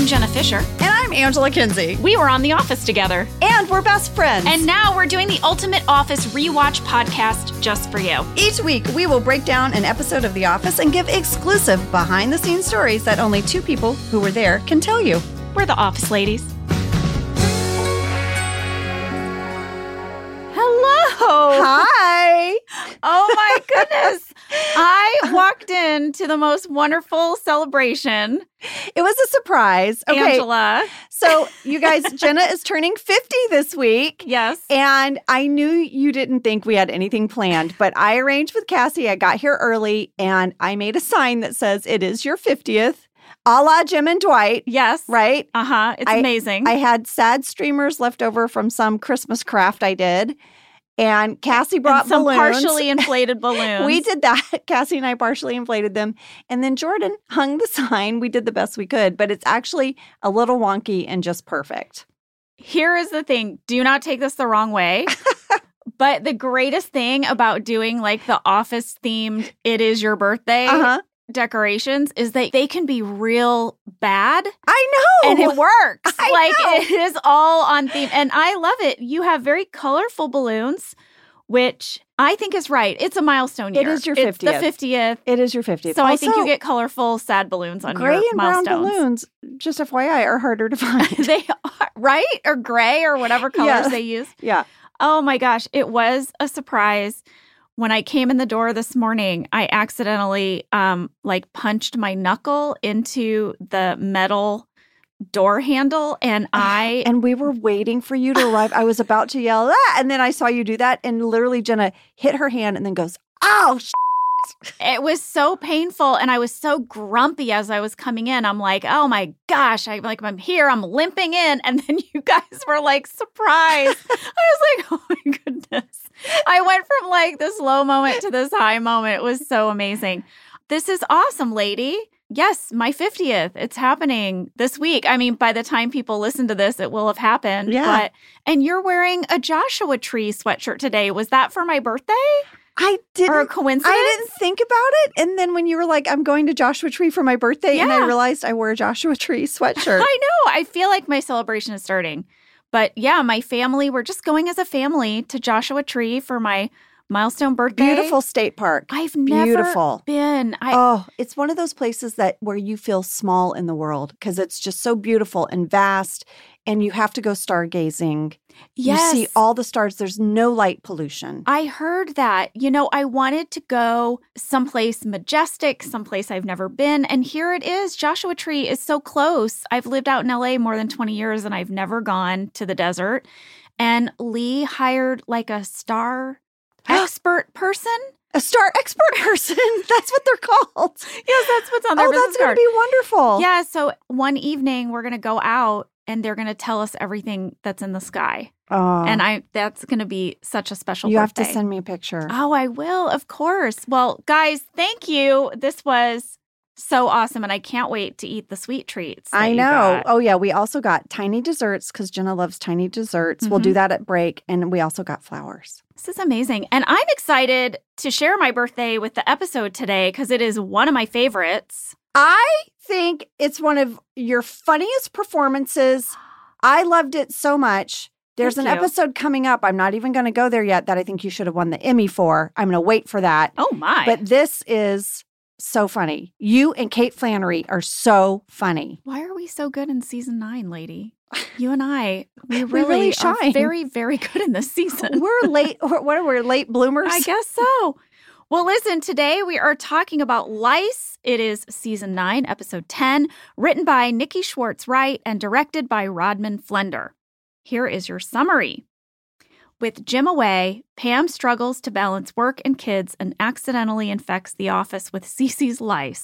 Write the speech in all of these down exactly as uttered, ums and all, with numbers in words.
Jenna Fisher. And I'm Angela Kinsey. We were on The Office together. And we're best friends. And now we're doing the Ultimate Office Rewatch podcast just for you. Each week, we will break down an episode of The Office and give exclusive behind-the-scenes stories that only two people who were there can tell you. We're the Office ladies. Hello. Hi. Oh my goodness. I walked into the most wonderful celebration. It was a surprise. Okay. Angela. So, you guys, Jenna is turning fifty this week. Yes. And I knew you didn't think we had anything planned, but I arranged with Cassie. I got here early and I made a sign that says, it is your fiftieth. A la Jim and Dwight. Yes. Right? Uh-huh. It's I, amazing. I had sad streamers left over from some Christmas craft I did. And Cassie brought and some balloons. partially inflated balloons. We did that. Cassie and I partially inflated them. And then Jordan hung the sign. We did the best we could, but it's actually a little wonky and just perfect. Here is the thing. Do not take this the wrong way. But the greatest thing about doing like the Office themed It Is Your Birthday uh-huh. decorations is that they can be real bad. I know. And it works. I like know. it is all on theme. And I love it. You have very colorful balloons, which I think is right. It's a milestone year. It is your It's fiftieth. the fiftieth. It is your fiftieth. So also, I think you get colorful, sad balloons on gray your and brown milestones. balloons, just F Y I, are harder to find. They are, right? Or gray or whatever colors Yeah. they use. Yeah. Oh my gosh. It was a surprise. When I came in the door this morning, I accidentally um, like punched my knuckle into the metal door handle, and I and we were waiting for you to arrive. I was about to yell, ah! And then I saw you do that, and literally Jenna hit her hand and then goes, "Ow!" Sh-. It was so painful, and I was so grumpy as I was coming in. I'm like, oh my gosh, I like I'm here, I'm limping in, and then you guys were like surprised. I was like, oh my goodness. I went from like this low moment to this high moment. It was so amazing. This is awesome, lady. Yes, my fiftieth. It's happening this week. I mean, by the time people listen to this, it will have happened. Yeah. But and you're wearing a Joshua Tree sweatshirt today. Was that for my birthday? I didn't. Or a coincidence? I didn't think about it. And then when you were like, I'm going to Joshua Tree for my birthday, and I Yeah. realized I wore a Joshua Tree sweatshirt. I know. I feel like my celebration is starting. But yeah, my family, we're just going as a family to Joshua Tree for my milestone birthday. Beautiful state park. I've never Beautiful. been. I, Oh, it's one of those places that where you feel small in the world because it's just so beautiful and vast, and you have to go stargazing. yes. You see all the stars. There's no light pollution. I heard that. You know, I wanted to go someplace majestic, someplace I've never been. And here it is. Joshua Tree is so close. I've lived out in L A more than twenty years and I've never gone to the desert. And Lee hired like a star expert person. A star expert person. That's what they're called. Yes, that's what's on their Oh, business that's going card. to be wonderful. Yeah. So one evening we're going to go out and they're going to tell us everything that's in the sky. Oh, And I that's going to be such a special you birthday. have to send me a picture. Oh, I will, of course. Well, guys, thank you. This was so awesome, and I can't wait to eat the sweet treats. that I you know. got. Oh, yeah. We also got tiny desserts because Jenna loves tiny desserts. We'll Mhm. do that at break. And we also got flowers. This is amazing. And I'm excited to share my birthday with the episode today because it is one of my favorites. I think it's one of your funniest performances. I loved it so much. There's Thank an you. episode coming up. I'm not even going to go there yet that I think you should have won the Emmy for. I'm going to wait for that. Oh, my. But this is so funny. You and Kate Flannery are so funny. Why are we so good in season nine, lady? You and I, we We really, really are shine. very, very good in this season. We're late. What are we, late bloomers? I guess so. Well, listen, today we are talking about Lice. It is season nine, episode ten, written by Nikki Schwartz-Wright and directed by Rodman Flender. Here is your summary. With Jim away, Pam struggles to balance work and kids and accidentally infects the office with Cece's lice.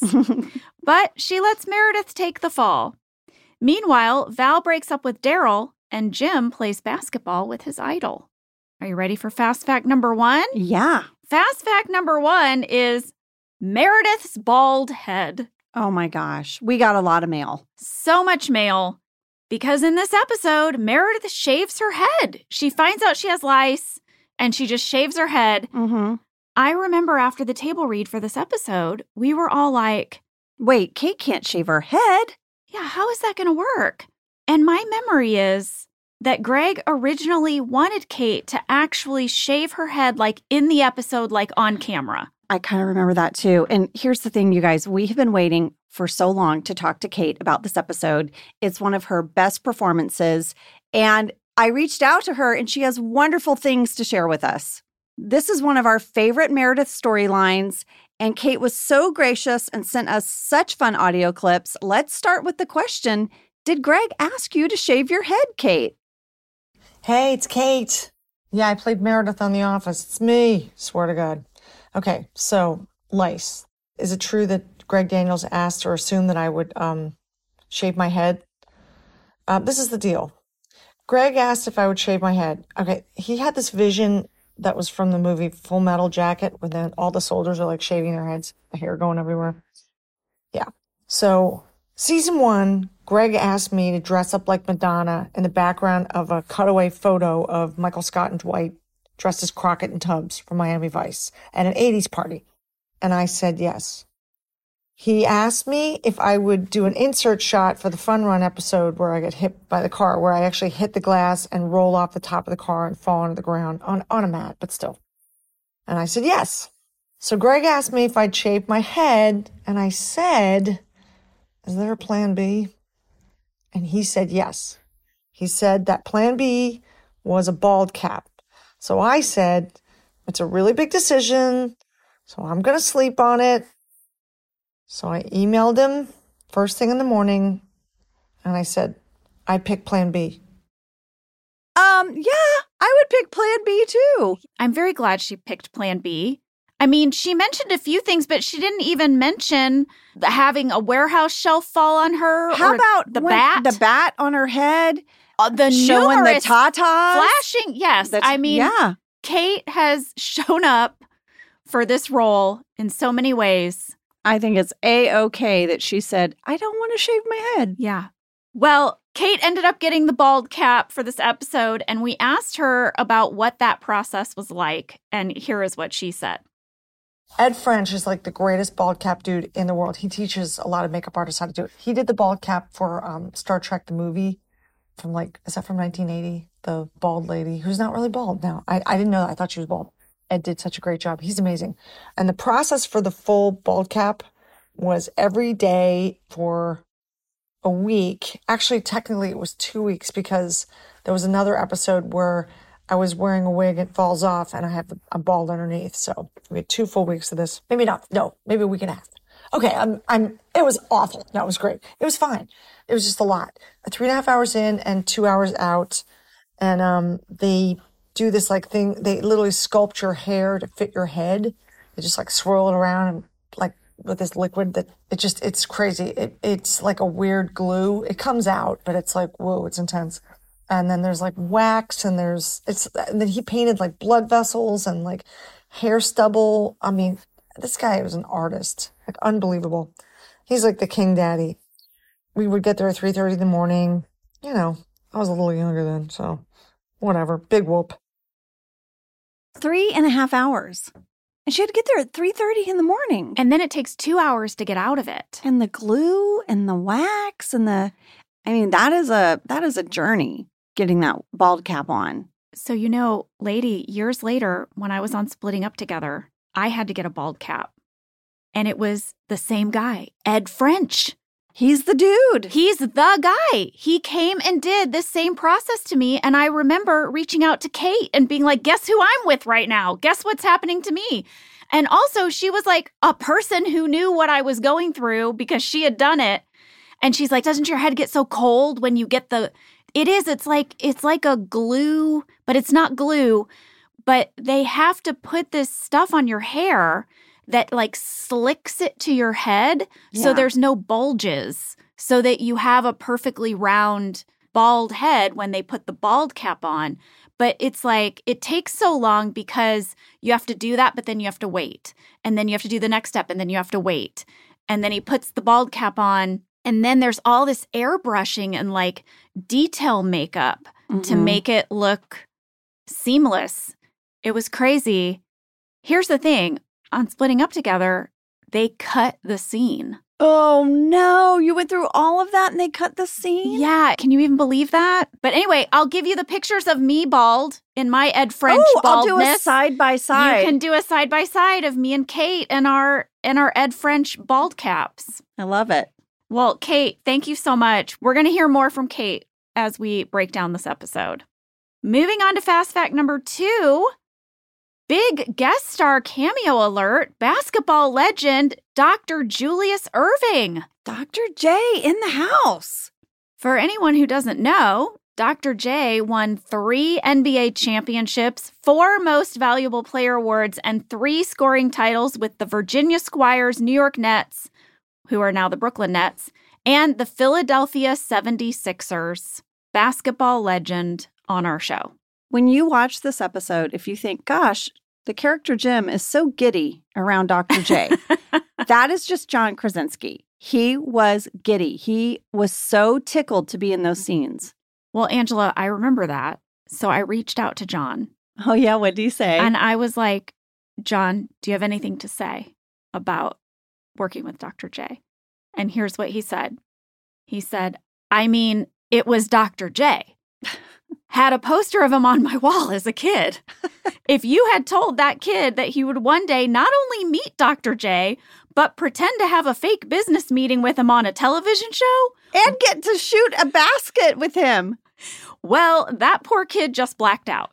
But she lets Meredith take the fall. Meanwhile, Val breaks up with Daryl and Jim plays basketball with his idol. Are you ready for fast fact number one? Yeah. Fast fact number one is Meredith's bald head. Oh my gosh. We got a lot of mail. So much mail. Because in this episode, Meredith shaves her head. She finds out she has lice and she just shaves her head. Mm-hmm. I remember after the table read for this episode, we were all like, Wait, Kate can't shave her head. Yeah, how is that going to work? And my memory is that Greg originally wanted Kate to actually shave her head like in the episode, like on camera. I kind of remember that too. And here's the thing, you guys, we have been waiting for so long to talk to Kate about this episode. It's one of her best performances. And I reached out to her and she has wonderful things to share with us. This is one of our favorite Meredith storylines. And Kate was so gracious and sent us such fun audio clips. Let's start with the question, did Greg ask you to shave your head, Kate? Hey, it's Kate. Yeah, I played Meredith on The Office. It's me, swear to God. Okay, so lice. Is it true that Greg Daniels asked or assumed that I would um, shave my head? Uh, this is the deal. Greg asked if I would shave my head. Okay, he had this vision that was from the movie Full Metal Jacket, where then all the soldiers are like shaving their heads, the hair going everywhere. Yeah. So season one, Greg asked me to dress up like Madonna in the background of a cutaway photo of Michael Scott and Dwight dressed as Crockett and Tubbs from Miami Vice at an eighties party. And I said yes. He asked me if I would do an insert shot for the Fun Run episode where I get hit by the car, where I actually hit the glass and roll off the top of the car and fall onto the ground on, on a mat, but still. And I said yes. So Greg asked me if I'd shave my head, and I said, is there a plan B? And he said yes. He said that plan B was a bald cap. So I said, it's a really big decision, so I'm going to sleep on it. So I emailed him first thing in the morning, and I said, I pick plan B. Um, yeah, I would pick plan B too. I'm very glad she picked plan B. I mean, she mentioned a few things, but she didn't even mention the, having a warehouse shelf fall on her. How or about the when- bat? The bat on her head? Uh, the showing the numerous tatas? flashing. Yes. That's- I mean, yeah. Kate has shown up for this role in so many ways. I think it's A-okay that she said, I don't want to shave my head. Yeah. Well, Kate ended up getting the bald cap for this episode, and we asked her about what that process was like. And here is what she said. Ed French is like the greatest bald cap dude in the world. He teaches a lot of makeup artists how to do it. He did the bald cap for um, Star Trek, the movie from like, is that from nineteen eighty? The bald lady who's not really bald now. I, I didn't know that. I thought she was bald. Ed did such a great job. He's amazing. And the process for the full bald cap was every day for a week. Actually, technically it was two weeks because there was another episode where I was wearing a wig, it falls off, and I have a bald underneath. So we had two full weeks of this. Maybe not. No, maybe a week and a half. Okay, I'm, I'm, it was awful. No, it was great. It was fine. It was just a lot. Three and a half hours in and two hours out. And um, they do this like thing. They literally sculpt your hair to fit your head. They just like swirl it around and like with this liquid that it just, it's crazy. It, it's like a weird glue. It comes out, but it's like, whoa, it's intense. And then there's like wax and there's, it's, and then he painted like blood vessels and like hair stubble. I mean, this guy was an artist, like unbelievable. He's like the king daddy. We would get there at three thirty in the morning. You know, I was a little younger then, so whatever. Big whoop. Three and a half hours. And she had to get there at three thirty in the morning. And then it takes two hours to get out of it. And the glue and the wax and the, I mean, that is a, that is a journey, getting that bald cap on. So, you know, lady, years later, when I was on Splitting Up Together, I had to get a bald cap. And it was the same guy, Ed French. He's the dude. He's the guy. He came and did this same process to me. And I remember reaching out to Kate and being like, guess who I'm with right now? Guess what's happening to me? And also she was like a person who knew what I was going through because she had done it. And she's like, doesn't your head get so cold when you get the, it is, it's like, it's like a glue, but it's not glue, but they have to put this stuff on your hair that like slicks it to your head Yeah. so there's no bulges, so that you have a perfectly round bald head when they put the bald cap on. But it's like, it takes so long because you have to do that, but then you have to wait. And then you have to do the next step, and then you have to wait. And then he puts the bald cap on, and then there's all this airbrushing and like detail makeup Mm-hmm. to make it look seamless. It was crazy. Here's the thing. On Splitting Up Together, they cut the scene. Oh, no. You went through all of that and they cut the scene? Yeah. Can you even believe that? But anyway, I'll give you the pictures of me bald in my Ed French oh, baldness. I'll do a side by side. You can do a side by side of me and Kate and our and our Ed French bald caps. I love it. Well, Kate, thank you so much. We're going to hear more from Kate as we break down this episode. Moving on to Fast Fact number two. Big guest star cameo alert, basketball legend Doctor Julius Erving. Doctor J in the house. For anyone who doesn't know, Doctor J won three N B A championships, four Most Valuable Player awards, and three scoring titles with the Virginia Squires New York Nets, who are now the Brooklyn Nets, and the Philadelphia seventy-sixers. Basketball legend on our show. When you watch this episode, if you think, gosh, the character Jim is so giddy around Doctor J, that is just John Krasinski. He was giddy. He was so tickled to be in those scenes. Well, Angela, I remember that. So I reached out to John. Oh, yeah? What did he say? And I was like, John, do you have anything to say about working with Doctor J? And here's what he said. He said, I mean, it was Doctor J. Had a poster of him on my wall as a kid. If you had told that kid that he would one day not only meet Doctor J, but pretend to have a fake business meeting with him on a television show. And get to shoot a basket with him. Well, that poor kid just blacked out.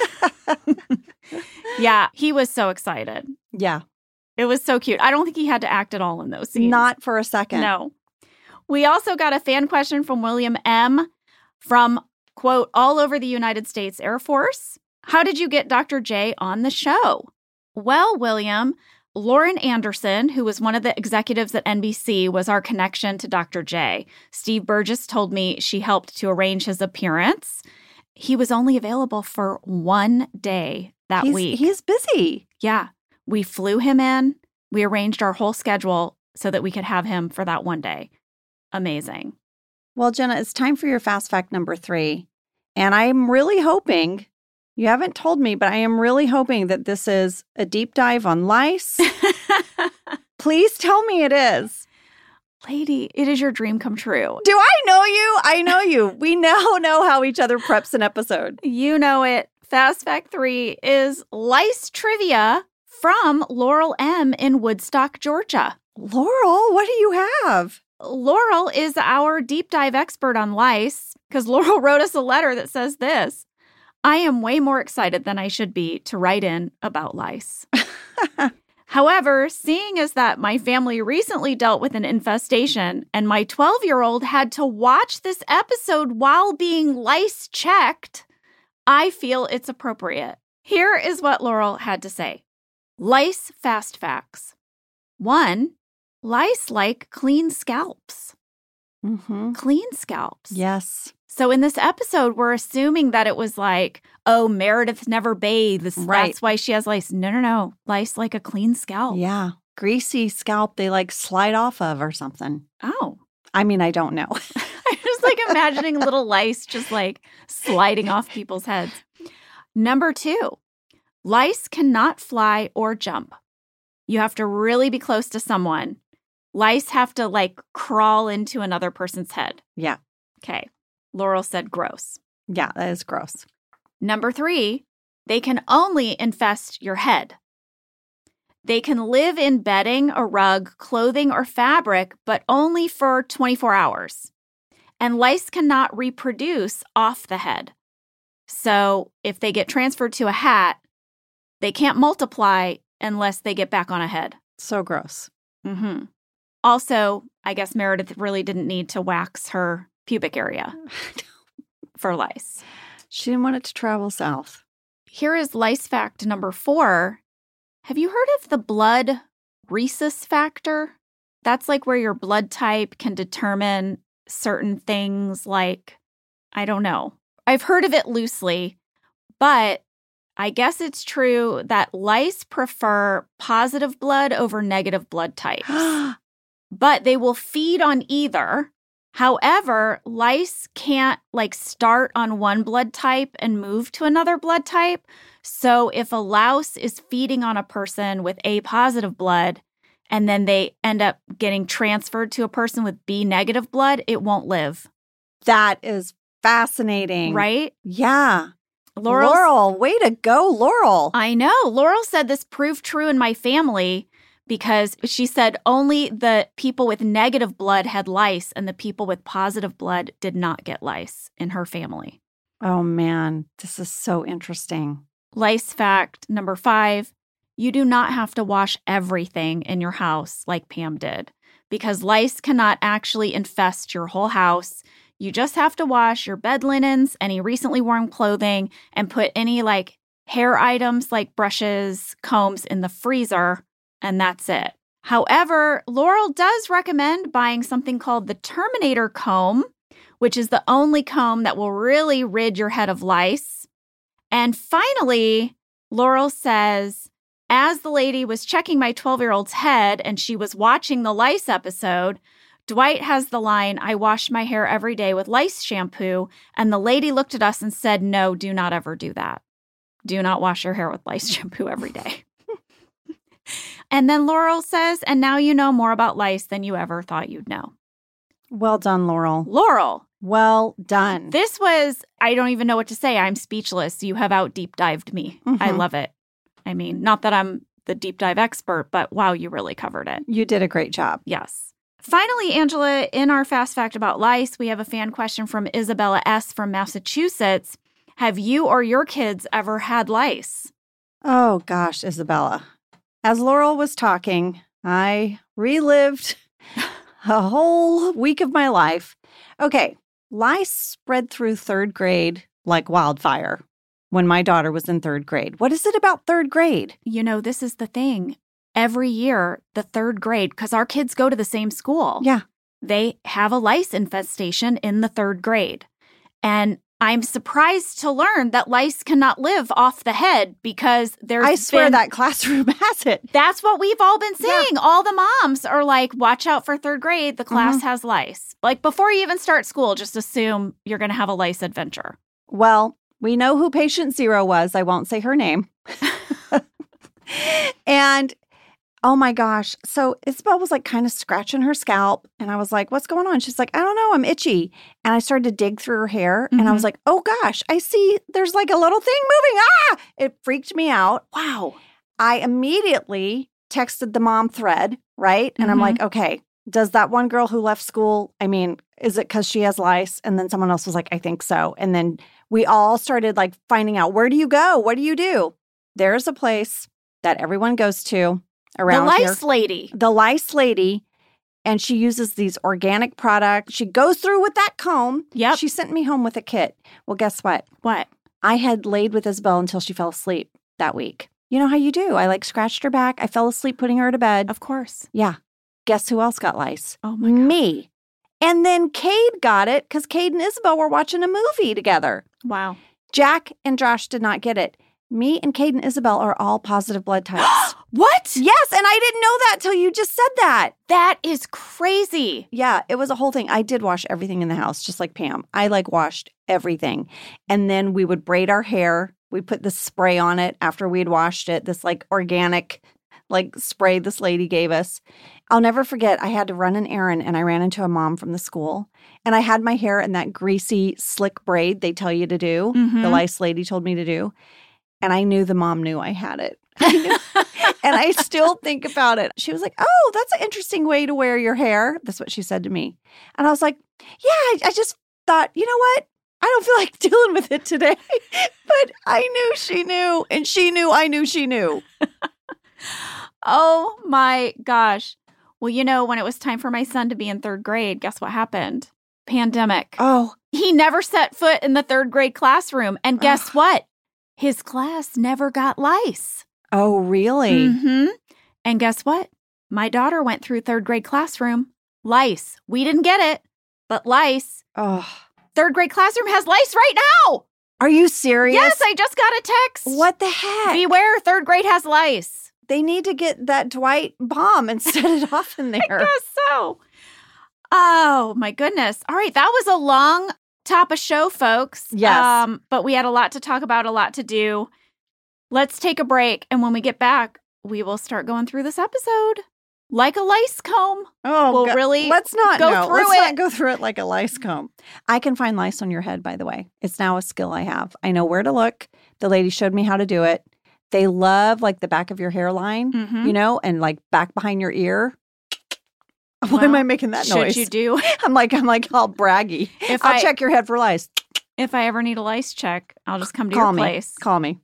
Yeah, he was so excited. Yeah. It was so cute. I don't think he had to act at all in those scenes. Not for a second. No. We also got a fan question from William M. from, quote, all over the United States Air Force. How did you get Doctor J on the show? Well, William, Lauren Anderson, who was one of the executives at N B C, was our connection to Doctor J. Steve Burgess told me she helped to arrange his appearance. He was only available for one day that he's, week. He's busy. Yeah. We flew him in. We arranged our whole schedule so that we could have him for that one day. Amazing. Well, Jenna, it's time for your fast fact number three. And I'm really hoping, you haven't told me, but I am really hoping that this is a deep dive on lice. Please tell me it is. Lady, it is your dream come true. Do I know you? I know you. We now know how each other preps an episode. You know it. Fast fact three is lice trivia from Laurel M. in Woodstock, Georgia. Laurel, what do you have? Laurel is our deep dive expert on lice because Laurel wrote us a letter that says this. I am way more excited than I should be to write in about lice. However, seeing as that my family recently dealt with an infestation and my twelve-year-old had to watch this episode while being lice checked, I feel it's appropriate. Here is what Laurel had to say. Lice fast facts. One, lice like clean scalps. Mm-hmm. Clean scalps. Yes. So in this episode, we're assuming that it was like, oh, Meredith never bathes. Right. That's why she has lice. No, no, no. Lice like a clean scalp. Yeah. Greasy scalp they like slide off of or something. Oh. I mean, I don't know. I'm just like imagining little lice just like sliding off people's heads. Number two, lice cannot fly or jump. You have to really be close to someone. Lice have to like crawl into another person's head. Yeah. Okay. Laurel said gross. Yeah, that is gross. Number three, they can only infest your head. They can live in bedding, a rug, clothing, or fabric, but only for twenty-four hours. And lice cannot reproduce off the head. So if they get transferred to a hat, they can't multiply unless they get back on a head. So gross. Mm-hmm. Also, I guess Meredith really didn't need to wax her pubic area for lice. She didn't want it to travel south. Here is lice fact number four. Have you heard of the blood rhesus factor? That's like where your blood type can determine certain things like, I don't know. I've heard of it loosely, but I guess it's true that lice prefer positive blood over negative blood types. But they will feed on either. However, lice can't like start on one blood type and move to another blood type. So if a louse is feeding on a person with A positive blood and then they end up getting transferred to a person with B negative blood, it won't live. That is fascinating. Right? Yeah. Laurel's, Laurel, way to go, Laurel. I know. Laurel said this proved true in my family because she said only the people with negative blood had lice and the people with positive blood did not get lice in her family. Oh, man. This is so interesting. Lice fact number five, you do not have to wash everything in your house like Pam did because lice cannot actually infest your whole house. You just have to wash your bed linens, any recently worn clothing, and put any like hair items like brushes, combs in the freezer, and that's it. However, Laurel does recommend buying something called the Terminator comb, which is the only comb that will really rid your head of lice. And finally, Laurel says, as the lady was checking my twelve-year-old's head and she was watching the lice episode, Dwight has the line, I wash my hair every day with lice shampoo. And the lady looked at us and said, no, do not ever do that. Do not wash your hair with lice shampoo every day. And then Laurel says, and now you know more about lice than you ever thought you'd know. Well done, Laurel. Laurel. Well done. This was, I don't even know what to say. I'm speechless. You have out deep dived me. Mm-hmm. I love it. I mean, not that I'm the deep dive expert, but wow, you really covered it. You did a great job. Yes. Finally, Angela, in our Fast Fact about lice, we have a fan question from Isabella S. from Massachusetts. Have you or your kids ever had lice? Oh, gosh, Isabella. As Laurel was talking, I relived a whole week of my life. Okay, lice spread through third grade like wildfire when my daughter was in third grade. What is it about third grade? You know, this is the thing. Every year, the third grade, because our kids go to the same school. Yeah. They have a lice infestation in the third grade. And I'm surprised to learn that lice cannot live off the head because there's I swear been, that classroom has it. That's what we've all been saying. Yeah. All the moms are like, watch out for third grade. The class Mm-hmm. has lice. Like before you even start school, just assume you're going to have a lice adventure. Well, we know who patient zero was. I won't say her name. And oh my gosh. So Isabel was like kind of scratching her scalp. And I was like, what's going on? She's like, I don't know. I'm itchy. And I started to dig through her hair. Mm-hmm. And I was like, oh gosh, I see there's like a little thing moving. Ah, it freaked me out. Wow. I immediately texted the mom thread, right? And Mm-hmm. I'm like, okay, does that one girl who left school, I mean, is it because she has lice? And then someone else was like, I think so. And then we all started like finding out, where do you go? What do you do? There's a place that everyone goes to around the here. lice lady. The lice lady. And she uses these organic products. She goes through with that comb. Yep. She sent me home with a kit. Well, guess what? What? I had laid with Isabel until she fell asleep that week. You know how you do. I like scratched her back. I fell asleep putting her to bed. Of course. Yeah. Guess who else got lice? Oh my God. Me. And then Cade got it because Cade and Isabel were watching a movie together. Wow. Jack and Josh did not get it. Me and Cade and Isabel are all positive blood types. What? Yes, and I didn't know that till you just said that. That is crazy. Yeah, it was a whole thing. I did wash everything in the house, just like Pam. I like washed everything. And then we would braid our hair. We put the spray on it after we'd washed it, this like organic like spray this lady gave us. I'll never forget, I had to run an errand and I ran into a mom from the school. And I had my hair in that greasy, slick braid they tell you to do. Mhm. The lice lady told me to do. And I knew the mom knew I had it. I knew. And I still think about it. She was like, oh, that's an interesting way to wear your hair. That's what she said to me. And I was like, yeah, I, I just thought, you know what? I don't feel like dealing with it today. But I knew she knew. And she knew I knew she knew. Oh my gosh. Well, you know, when it was time for my son to be in third grade, guess what happened? Pandemic. Oh. He never set foot in the third grade classroom. And guess what? His class never got lice. Oh, really? Mm-hmm. And guess what? My daughter went through third grade classroom. Lice. We didn't get it, but lice. Oh. Third grade classroom has lice right now. Are you serious? Yes, I just got a text. What the heck? Beware, third grade has lice. They need to get that Dwight bomb and set it off in there. I guess so. Oh, my goodness. All right, that was a long top of show, folks. Yes. Um, but we had a lot to talk about, a lot to do. Let's take a break. And when we get back, we will start going through this episode. Like a lice comb? Oh, We'll go- really let's not go no, through let's it. not go through it like a lice comb. I can find lice on your head, by the way. It's now a skill I have. I know where to look. The lady showed me how to do it. They love like the back of your hairline, Mhm. you know, and like back behind your ear. Why Well, am I making that should noise? you do? I'm like I'm like all braggy. If I'll I check your head for lice. if I ever need a lice check, I'll just come to Call your me. place. Call me.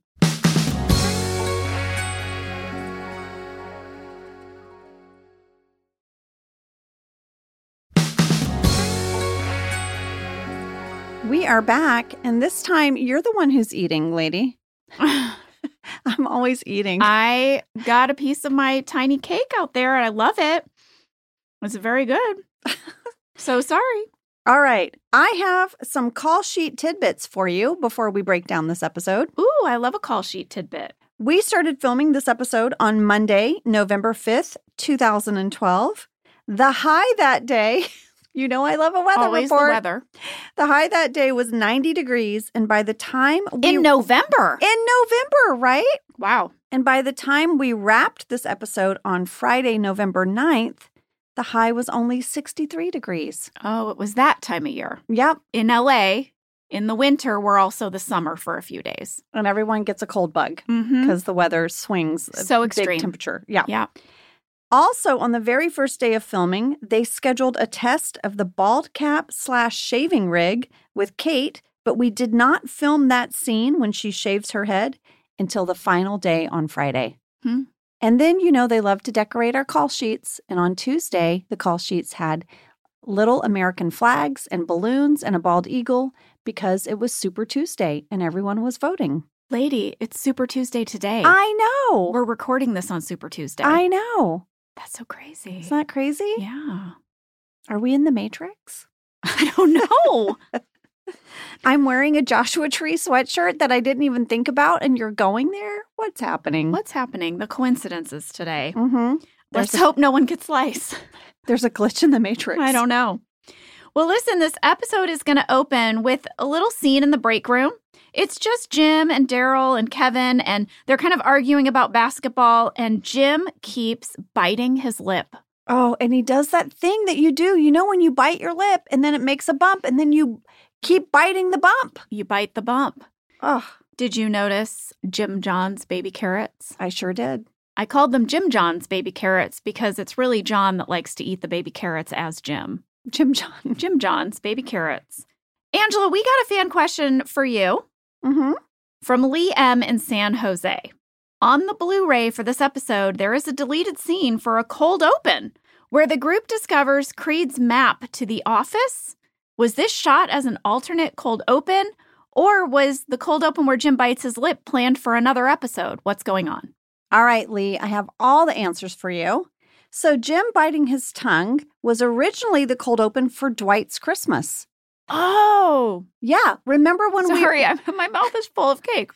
We are back, and this time you're the one who's eating, lady. I'm always eating. I got a piece of my tiny cake out there, and I love it. It's very good. So sorry. All right. I have some call sheet tidbits for you before we break down this episode. Ooh, I love a call sheet tidbit. We started filming this episode on Monday, November fifth, two thousand twelve. The high that day, you know I love a weather Always report. the weather. The high that day was ninety degrees, and by the time we In November. in November, right? Wow. And by the time we wrapped this episode on Friday, November ninth, the high was only sixty-three degrees. Oh, it was that time of year. Yep. In L A, in the winter, we're also the summer for a few days. And everyone gets a cold bug Mm-hmm. because the weather swings. a So big extreme. temperature. Yeah. Yeah. Also, on the very first day of filming, they scheduled a test of the bald cap slash shaving rig with Kate, but we did not film that scene when she shaves her head until the final day on Friday. Hmm. And then, you know, they love to decorate our call sheets. And on Tuesday, the call sheets had little American flags and balloons and a bald eagle because it was Super Tuesday and everyone was voting. Lady, it's Super Tuesday today. I know. We're recording this on Super Tuesday. I know. That's so crazy. Isn't that crazy? Yeah. Are we in the Matrix? I don't know. I'm wearing a Joshua Tree sweatshirt that I didn't even think about, and you're going there? What's happening? What's happening? The coincidences today. Mm-hmm. Let's There's a, hope no one gets lice. there's a glitch in the Matrix. I don't know. Well, listen, this episode is going to open with a little scene in the break room. It's just Jim and Daryl and Kevin, and they're kind of arguing about basketball, and Jim keeps biting his lip. Oh, and he does that thing that you do. You know when you bite your lip, and then it makes a bump, and then you keep biting the bump. You bite the bump. Oh, Did you notice Jim John's baby carrots? I sure did. I called them Jim John's baby carrots because it's really John that likes to eat the baby carrots as Jim. Jim John. Jim John's baby carrots. Angela, we got a fan question for you Mm-hmm. from Lee M. in San Jose. On the Blu-ray for this episode, there is a deleted scene for a cold open where the group discovers Creed's map to the office. Was this shot as an alternate cold open, or was the cold open where Jim bites his lip planned for another episode? What's going on? All right, Lee, I have all the answers for you. So Jim biting his tongue was originally the cold open for Dwight's Christmas. Oh, Yeah, remember when we... sorry, I'm, my mouth is full of cake.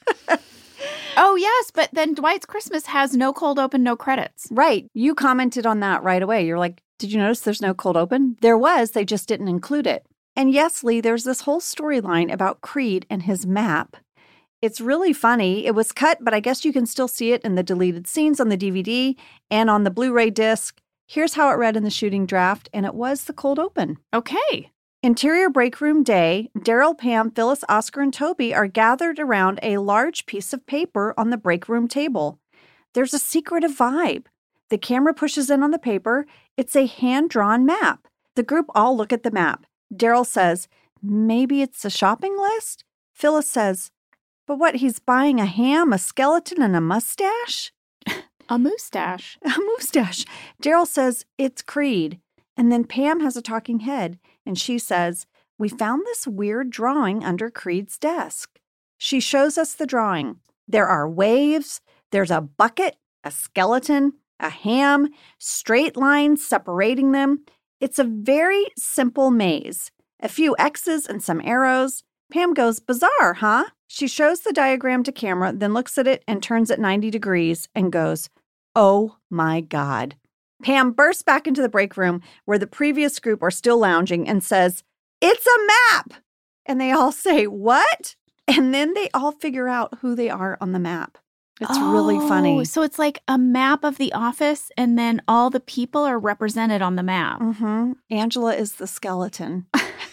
Oh, yes, but then Dwight's Christmas has no cold open, no credits. Right. You commented on that right away. You're like, did you notice there's no cold open? There was, they just didn't include it. And yes, Lee, there's this whole storyline about Creed and his map. It's really funny. It was cut, but I guess you can still see it in the deleted scenes on the D V D and on the Blu-ray disc. Here's how it read in the shooting draft, and it was the cold open. Okay. Interior break room day, Daryl, Pam, Phyllis, Oscar, and Toby are gathered around a large piece of paper on the break room table. There's a secretive vibe. The camera pushes in on the paper. It's a hand-drawn map. The group all look at the map. Daryl says, maybe it's a shopping list? Phyllis says, but what, he's buying a ham, a skeleton, and a mustache? A mustache. A mustache. Daryl says, it's Creed. And then Pam has a talking head, and she says, we found this weird drawing under Creed's desk. She shows us the drawing. There are waves, there's a bucket, a skeleton, a ham, straight lines separating them. It's a very simple maze. A few X's and some arrows. Pam goes, bizarre, huh? She shows the diagram to camera, then looks at it and turns it ninety degrees and goes, oh my God. Pam bursts back into the break room where the previous group are still lounging and says, it's a map. And they all say, what? And then they all figure out who they are on the map. It's really funny. So it's like a map of the office, and then all the people are represented on the map. Mm-hmm. Angela is the skeleton.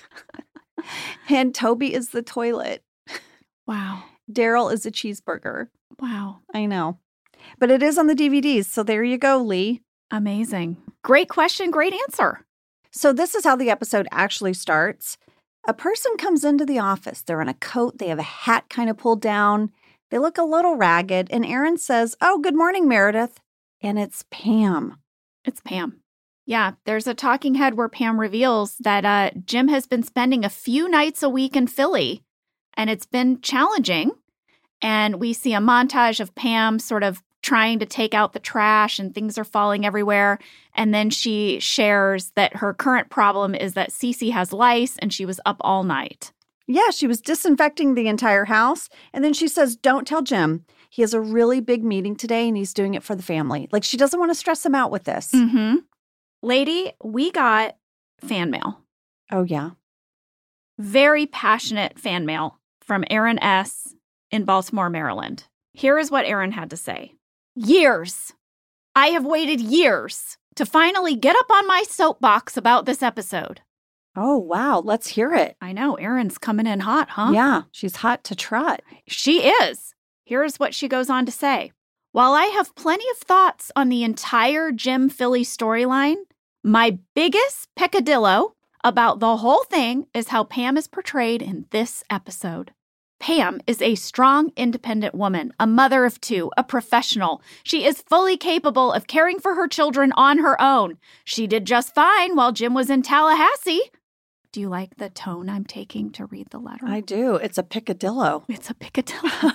And Toby is the toilet. Wow. Daryl is a cheeseburger. Wow. I know. But it is on the D V Ds, so there you go, Lee. Amazing. Great question, great answer. So this is how the episode actually starts. A person comes into the office. They're in a coat. They have a hat kind of pulled down. They look a little ragged. And Erin says, "Oh, good morning, Meredith." And it's Pam. It's Pam. Yeah, there's a talking head where Pam reveals that uh, Jim has been spending a few nights a week in Philly, and it's been challenging. And we see a montage of Pam sort of trying to take out the trash, and things are falling everywhere. And then she shares that her current problem is that Cece has lice, and she was up all night. Yeah, she was disinfecting the entire house. And then she says, "Don't tell Jim. He has a really big meeting today, and he's doing it for the family." Like, she doesn't want to stress him out with this. Mm-hmm. Lady, we got fan mail. Oh, yeah. Very passionate fan mail from Erin S. in Baltimore, Maryland. Here is what Erin had to say. Years. I have waited years to finally get up on my soapbox about this episode. Oh, wow. Let's hear it. I know. Erin's coming in hot, huh? Yeah, she's hot to trot. She is. Here's what she goes on to say. While I have plenty of thoughts on the entire Jim Philly storyline, my biggest peccadillo about the whole thing is how Pam is portrayed in this episode. Pam is a strong, independent woman, a mother of two, a professional. She is fully capable of caring for her children on her own. She did just fine while Jim was in Tallahassee. Do you like the tone I'm taking to read the letter? I do. It's a picadillo. It's a picadillo.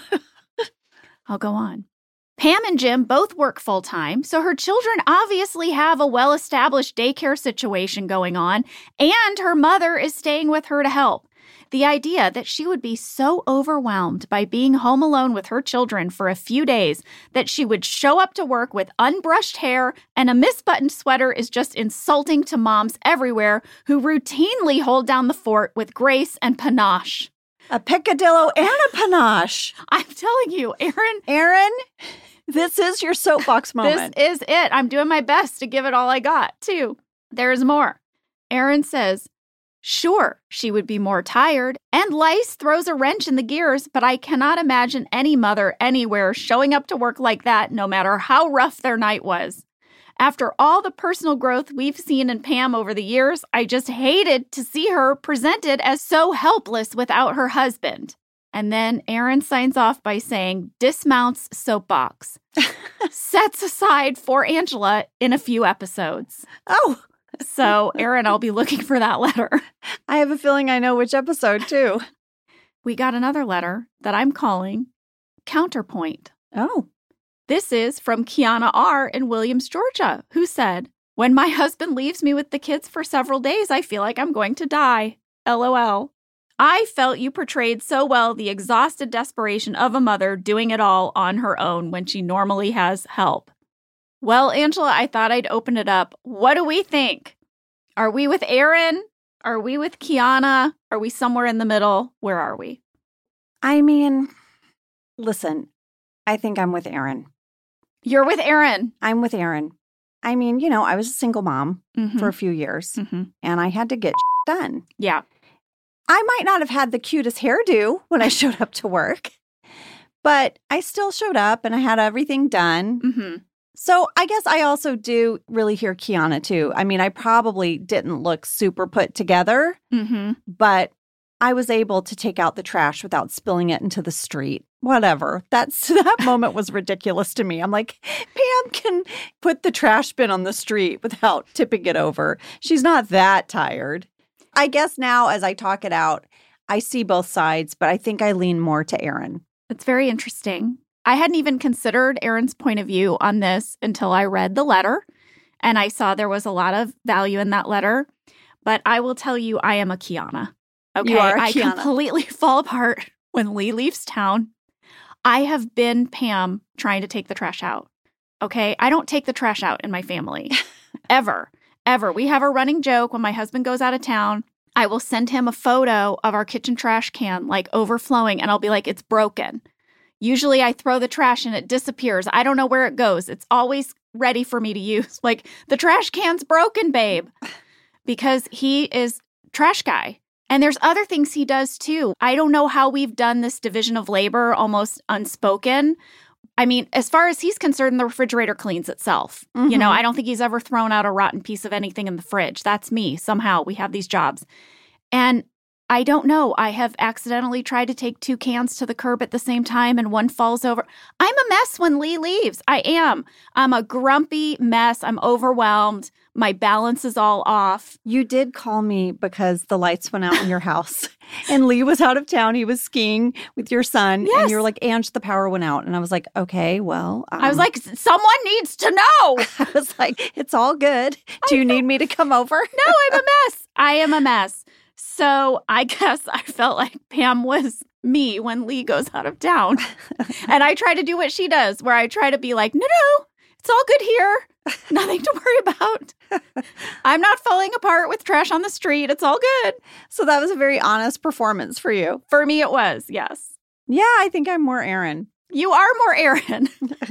I'll go on. Pam and Jim both work full-time, so her children obviously have a well-established daycare situation going on, and her mother is staying with her to help. The idea that she would be so overwhelmed by being home alone with her children for a few days that she would show up to work with unbrushed hair and a misbuttoned sweater is just insulting to moms everywhere who routinely hold down the fort with grace and panache. A picadillo and a panache. I'm telling you, Erin. Erin, this is your soapbox moment. This is it. I'm doing my best to give it all I got, too. There's more. Erin says, sure, she would be more tired, and lice throws a wrench in the gears, but I cannot imagine any mother anywhere showing up to work like that, no matter how rough their night was. After all the personal growth we've seen in Pam over the years, I just hated to see her presented as so helpless without her husband. And then Erin signs off by saying, dismounts soapbox. Sets aside for Angela in a few episodes. Oh, So, Erin, I'll be looking for that letter. I have a feeling I know which episode, too. We got another letter that I'm calling Counterpoint. Oh. This is from Kiana R. in Williams, Georgia, who said, when my husband leaves me with the kids for several days, I feel like I'm going to die. LOL. I felt you portrayed so well the exhausted desperation of a mother doing it all on her own when she normally has help. Well, Angela, I thought I'd open it up. What do we think? Are we with Erin? Are we with Kiana? Are we somewhere in the middle? Where are we? I mean, listen, I think I'm with Erin. You're with Erin. I'm with Erin. I mean, you know, I was a single mom Mm-hmm. for a few years, Mm-hmm. and I had to get done. Yeah. I might not have had the cutest hairdo when I showed up to work, but I still showed up and I had everything done. Mm-hmm. So I guess I also do really hear Kiana, too. I mean, I probably didn't look super put together, Mm-hmm. but I was able to take out the trash without spilling it into the street. Whatever. That's that moment was ridiculous to me. I'm like, Pam can put the trash bin on the street without tipping it over. She's not that tired. I guess now as I talk it out, I see both sides, but I think I lean more to Erin. It's very interesting. I hadn't even considered Erin's point of view on this until I read the letter, and I saw there was a lot of value in that letter. But I will tell you, I am a Kiana. Okay, You are a I Kiana. completely fall apart when Lee leaves town. I have been Pam trying to take the trash out. Okay, I don't take the trash out in my family. Ever. Ever. We have a running joke when my husband goes out of town. I will send him a photo of our kitchen trash can, like overflowing, and I'll be like, it's broken. Usually I throw the trash and it disappears. I don't know where it goes. It's always ready for me to use. Like, the trash can's broken, babe. Because he is trash guy. And there's other things he does too. I don't know how we've done this division of labor almost unspoken. I mean, as far as he's concerned, the refrigerator cleans itself. Mm-hmm. You know, I don't think he's ever thrown out a rotten piece of anything in the fridge. That's me. Somehow we have these jobs. And I don't know. I have accidentally tried to take two cans to the curb at the same time and one falls over. I'm a mess when Lee leaves. I am. I'm a grumpy mess. I'm overwhelmed. My balance is all off. You did call me because the lights went out in your house and Lee was out of town. He was skiing with your son. Yes. And you were like, Ange, the power went out. And I was like, okay, well. Um, I was like, someone needs to know. I was like, it's all good. Do you need me to come over? No, I'm a mess. I am a mess. So I guess I felt like Pam was me when Lee goes out of town. And I try to do what she does, where I try to be like, no, no, it's all good here. Nothing to worry about. I'm not falling apart with trash on the street. It's all good. So that was a very honest performance for you. For me, it was, yes. Yeah, I think I'm more Aaron. You are more Aaron.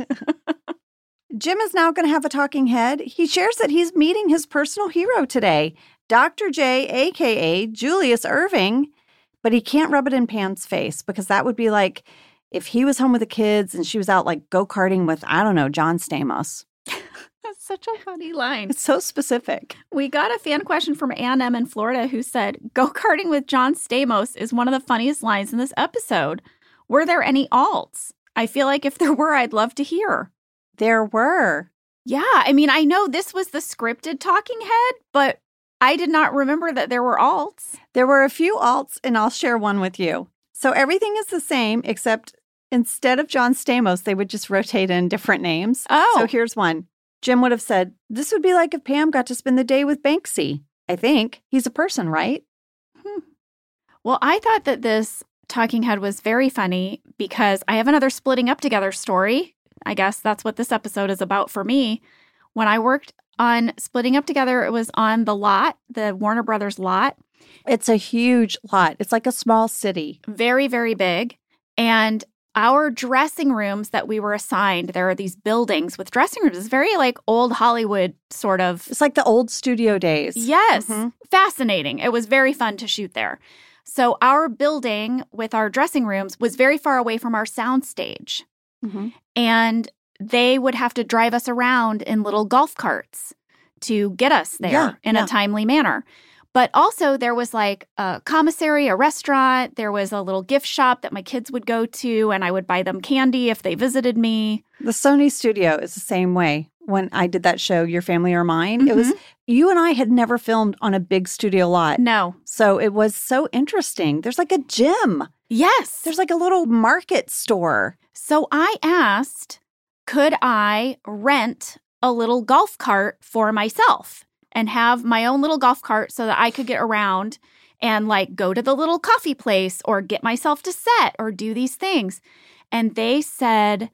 Jim is now going to have a talking head. He shares that he's meeting his personal hero today, Doctor J, a k a. Julius Erving, but he can't rub it in Pam's face because that would be like if he was home with the kids and she was out like go-karting with, I don't know, John Stamos. That's such a funny line. It's so specific. We got a fan question from Ann M in Florida who said, go-karting with John Stamos is one of the funniest lines in this episode. Were there any alts? I feel like if there were, I'd love to hear. There were. Yeah. I mean, I know this was the scripted talking head, but I did not remember that there were alts. There were a few alts, and I'll share one with you. So everything is the same, except instead of John Stamos, they would just rotate in different names. Oh. So here's one. Jim would have said, this would be like if Pam got to spend the day with Banksy. I think. He's a person, right? Hmm. Well, I thought that this talking head was very funny because I have another splitting up together story. I guess that's what this episode is about for me. When I worked on Splitting Up Together, it was on the lot, the Warner Brothers lot. It's a huge lot. It's like a small city. Very, very big. And our dressing rooms that we were assigned, there are these buildings with dressing rooms. It's very like old Hollywood sort of. It's like the old studio days. Yes. Mm-hmm. Fascinating. It was very fun to shoot there. So our building with our dressing rooms was very far away from our sound stage. Mm-hmm. And they would have to drive us around in little golf carts to get us there yeah, in yeah. a timely manner. But also there was like a commissary, a restaurant. There was a little gift shop that my kids would go to, and I would buy them candy if they visited me. The Sony studio is the same way. When I did that show, Your Family or Mine, Mm-hmm. it was, you and I had never filmed on a big studio lot. No. So it was so interesting. There's like a gym. Yes. There's like a little market store. So I asked, could I rent a little golf cart for myself and have my own little golf cart so that I could get around and like go to the little coffee place or get myself to set or do these things? And they said,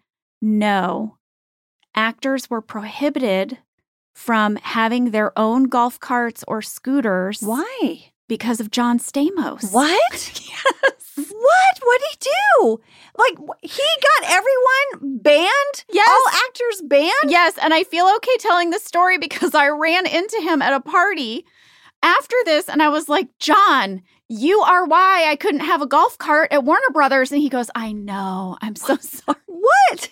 no, actors were prohibited from having their own golf carts or scooters. Why? Because of John Stamos. What? Yes. What? What'd he do? Like, he got everyone banned? Yes. All actors banned? Yes, and I feel okay telling this story because I ran into him at a party after this, and I was like, John, you are why I couldn't have a golf cart at Warner Brothers. And he goes, I know. I'm so sorry. What?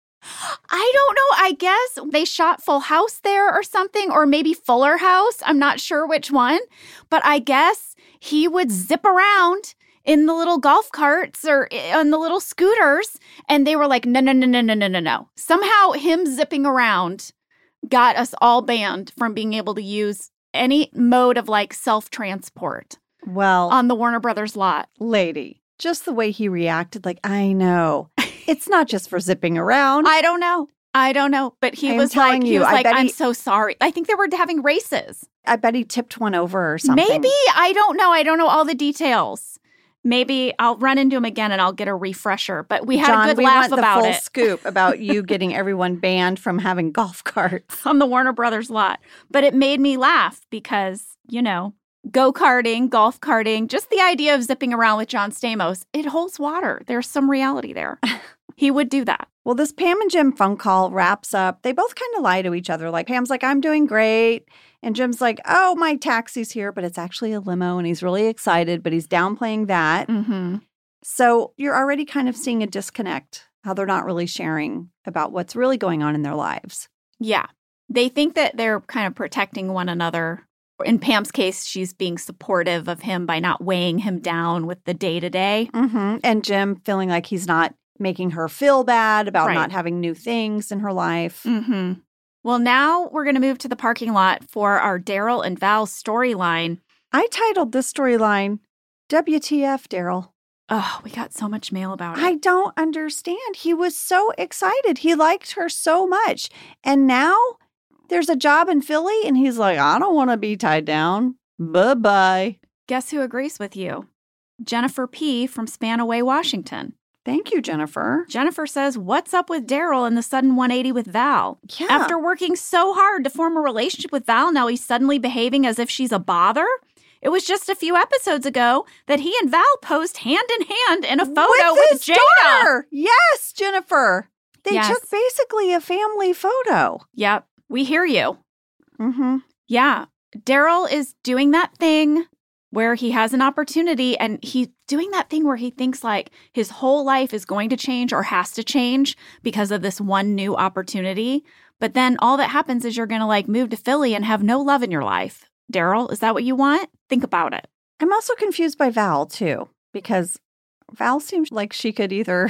I don't know. I guess they shot Full House there or something, or maybe Fuller House. I'm not sure which one. But I guess he would zip around in the little golf carts or on the little scooters. And they were like, no, no, no, no, no, no, no, no. Somehow him zipping around got us all banned from being able to use any mode of like self-transport Well, on the Warner Brothers lot. lady, just the way he reacted, like, I know. It's not just for zipping around. I don't know. I don't know. But he I'm was like, telling he you, was I like, bet I'm he- so sorry. I think they were having races. I bet he tipped one over or something. Maybe. I don't know. I don't know all the details. Maybe I'll run into him again and I'll get a refresher. But we had John, a good we laugh want about the full it scoop about you getting everyone banned from having golf carts. on the Warner Brothers lot. But it made me laugh because, you know, go-karting, golf karting, just the idea of zipping around with John Stamos, it holds water. There's some reality there. He would do that. Well, this Pam and Jim phone call wraps up. They both kind of lie to each other. Like, Pam's like, I'm doing great. And Jim's like, oh, my taxi's here, but it's actually a limo. And he's really excited, but he's downplaying that. Mm-hmm. So you're already kind of seeing a disconnect, how they're not really sharing about what's really going on in their lives. Yeah. They think that they're kind of protecting one another. In Pam's case, she's being supportive of him by not weighing him down with the day-to-day. Mm-hmm. And Jim feeling like he's not making her feel bad about Right. not having new things in her life. Mm-hmm. Well, now we're going to move to the parking lot for our Daryl and Val storyline. I titled this storyline, W T F, Daryl. Oh, we got so much mail about it. I don't understand. He was so excited. He liked her so much. And now there's a job in Philly, and he's like, I don't want to be tied down. Bye-bye. Guess who agrees with you? Jennifer P. from Spanaway, Washington. Thank you, Jennifer. Jennifer says, what's up with Daryl and the sudden one eighty with Val? Yeah. After working so hard to form a relationship with Val, now he's suddenly behaving as if she's a bother? It was just a few episodes ago that he and Val posed hand in hand in a photo with, his Jada. daughter. Yes, Jennifer. They Yes. took basically a family photo. Yep, we hear you. Mm-hmm. Yeah, Daryl is doing that thing where he has an opportunity, and he's doing that thing where he thinks like his whole life is going to change or has to change because of this one new opportunity. But then all that happens is you're going to like move to Philly and have no love in your life. Daryl, is that what you want? Think about it. I'm also confused by Val, too, because Val seems like she could either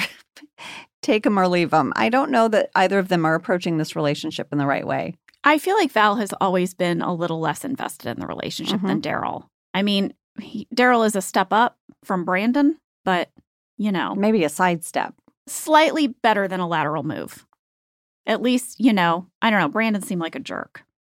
take him or leave him. I don't know that either of them are approaching this relationship in the right way. I feel like Val has always been a little less invested in the relationship Mm-hmm. than Daryl. I mean, he- Daryl is a step up from Brandon, but, you know, Maybe a sidestep. slightly better than a lateral move. At least, you know, I don't know, Brandon seemed like a jerk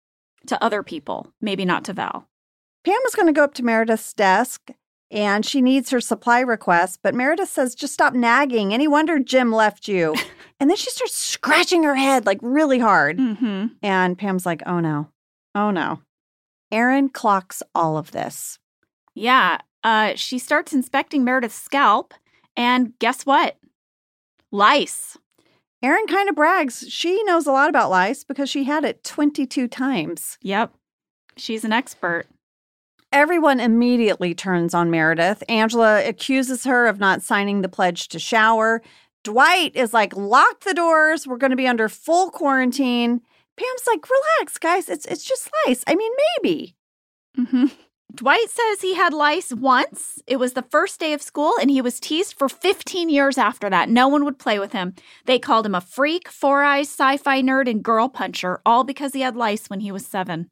to other people, maybe not to Val. Pam is going to go up to Meredith's desk, and she needs her supply request, but Meredith says, just stop nagging. Any wonder Jim left you. And then she starts scratching her head like really hard. Mm-hmm. And Pam's like, oh no, oh no. Aaron clocks all of this. Yeah, uh, she starts inspecting Meredith's scalp, and guess what? Lice. Aaron kind of brags. She knows a lot about lice because she had it twenty-two times. Yep, she's an expert. Everyone immediately turns on Meredith. Angela accuses her of not signing the pledge to shower. Dwight is like, lock the doors. We're going to be under full quarantine. Pam's like, relax, guys. It's it's just lice. I mean, maybe. Mm-hmm. Dwight says he had lice once. It was the first day of school, and he was teased for fifteen years after that. No one would play with him. They called him a freak, four-eyes, sci-fi nerd, and girl puncher, all because he had lice when he was seven.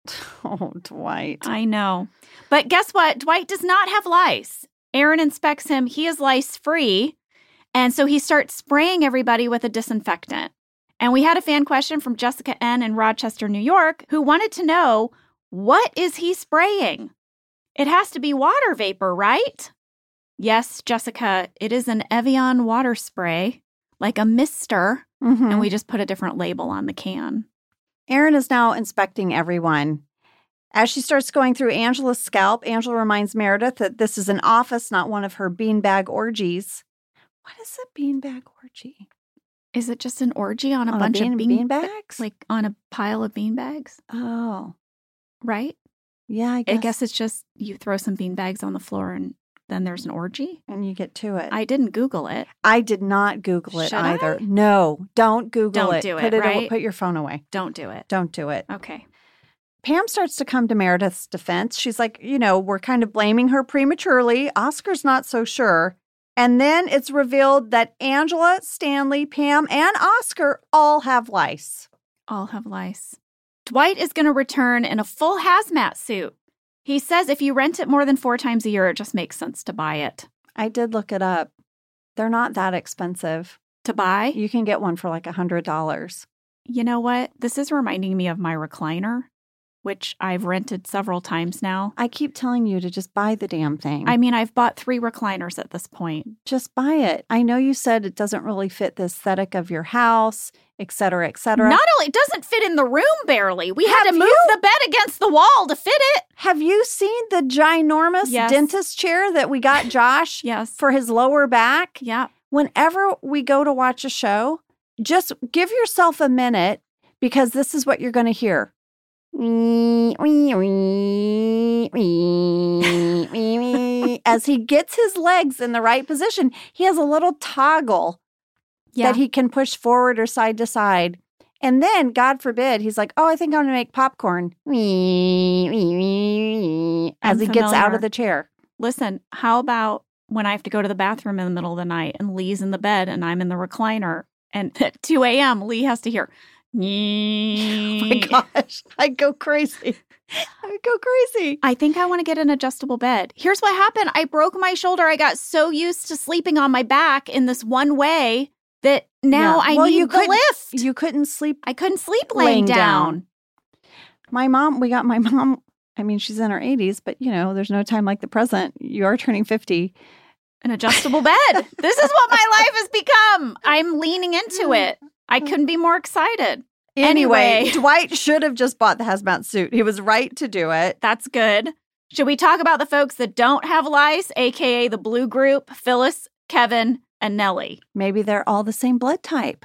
Oh, Dwight. I know. But guess what? Dwight does not have lice. Aaron inspects him. He is lice-free, and so he starts spraying everybody with a disinfectant. And we had a fan question from Jessica N. in Rochester, New York, who wanted to know, what is he spraying? It has to be water vapor, right? Yes, Jessica, it is an Evian water spray, like a mister, Mm-hmm. and we just put a different label on the can. Aaron is now inspecting everyone. As she starts going through Angela's scalp, Angela reminds Meredith that this is an office, not one of her beanbag orgies. What is a beanbag orgy? Is it just an orgy on a On a bunch bean- of bean beanbags? Like on a pile of beanbags, Oh, right? yeah, I guess. I guess it's just you throw some beanbags on the floor and then there's an orgy. And you get to it. I didn't Google it. I did not Google it Should either. I? No, don't Google Don't it. do it, Put it. right? Put your phone away. Don't do it. Don't do it. Okay. Pam starts to come to Meredith's defense. She's like, you know, we're kind of blaming her prematurely. Oscar's not so sure. And then it's revealed that Angela, Stanley, Pam, and Oscar all have lice. All have lice. Dwight is going to return in a full hazmat suit. He says if you rent it more than four times a year, it just makes sense to buy it. I did look it up. They're not that expensive. To buy? You can get one for like one hundred dollars. You know what? This is reminding me of my recliner, which I've rented several times now. I keep telling you to just buy the damn thing. I mean, I've bought three recliners at this point. Just buy it. I know you said it doesn't really fit the aesthetic of your house, et cetera, et cetera. Not only, it doesn't fit in the room barely. We had Have to move you? the bed against the wall to fit it. Have you seen the ginormous Yes. dentist chair that we got Josh Yes. for his lower back? Yeah. whenever we go to watch a show, just give yourself a minute because this is what you're going to hear. As he gets his legs in the right position, he has a little toggle yeah. that he can push forward or side to side. And then, God forbid, he's like, oh, I think I'm going to make popcorn. As he gets out of the chair. Listen, how about when I have to go to the bathroom in the middle of the night and Lee's in the bed and I'm in the recliner and at two a.m. Lee has to hear, oh my gosh, I'd go crazy. I would go crazy. I think I want to get an adjustable bed. Here's what happened. I broke my shoulder. I got so used to sleeping on my back in this one way that now yeah. I well, need you the lift. You couldn't sleep. I couldn't sleep laying, laying down. down. My mom, we got my mom, I mean, she's in her eighties, but, you know, there's no time like the present. You are turning fifty. An adjustable bed. This is what my life has become. I'm leaning into it. I couldn't be more excited. Anyway, anyway, Dwight should have just bought the hazmat suit. He was right to do it. That's good. Should we talk about the folks that don't have lice, a k a the blue group, Phyllis, Kevin, and Nellie? Maybe they're all the same blood type.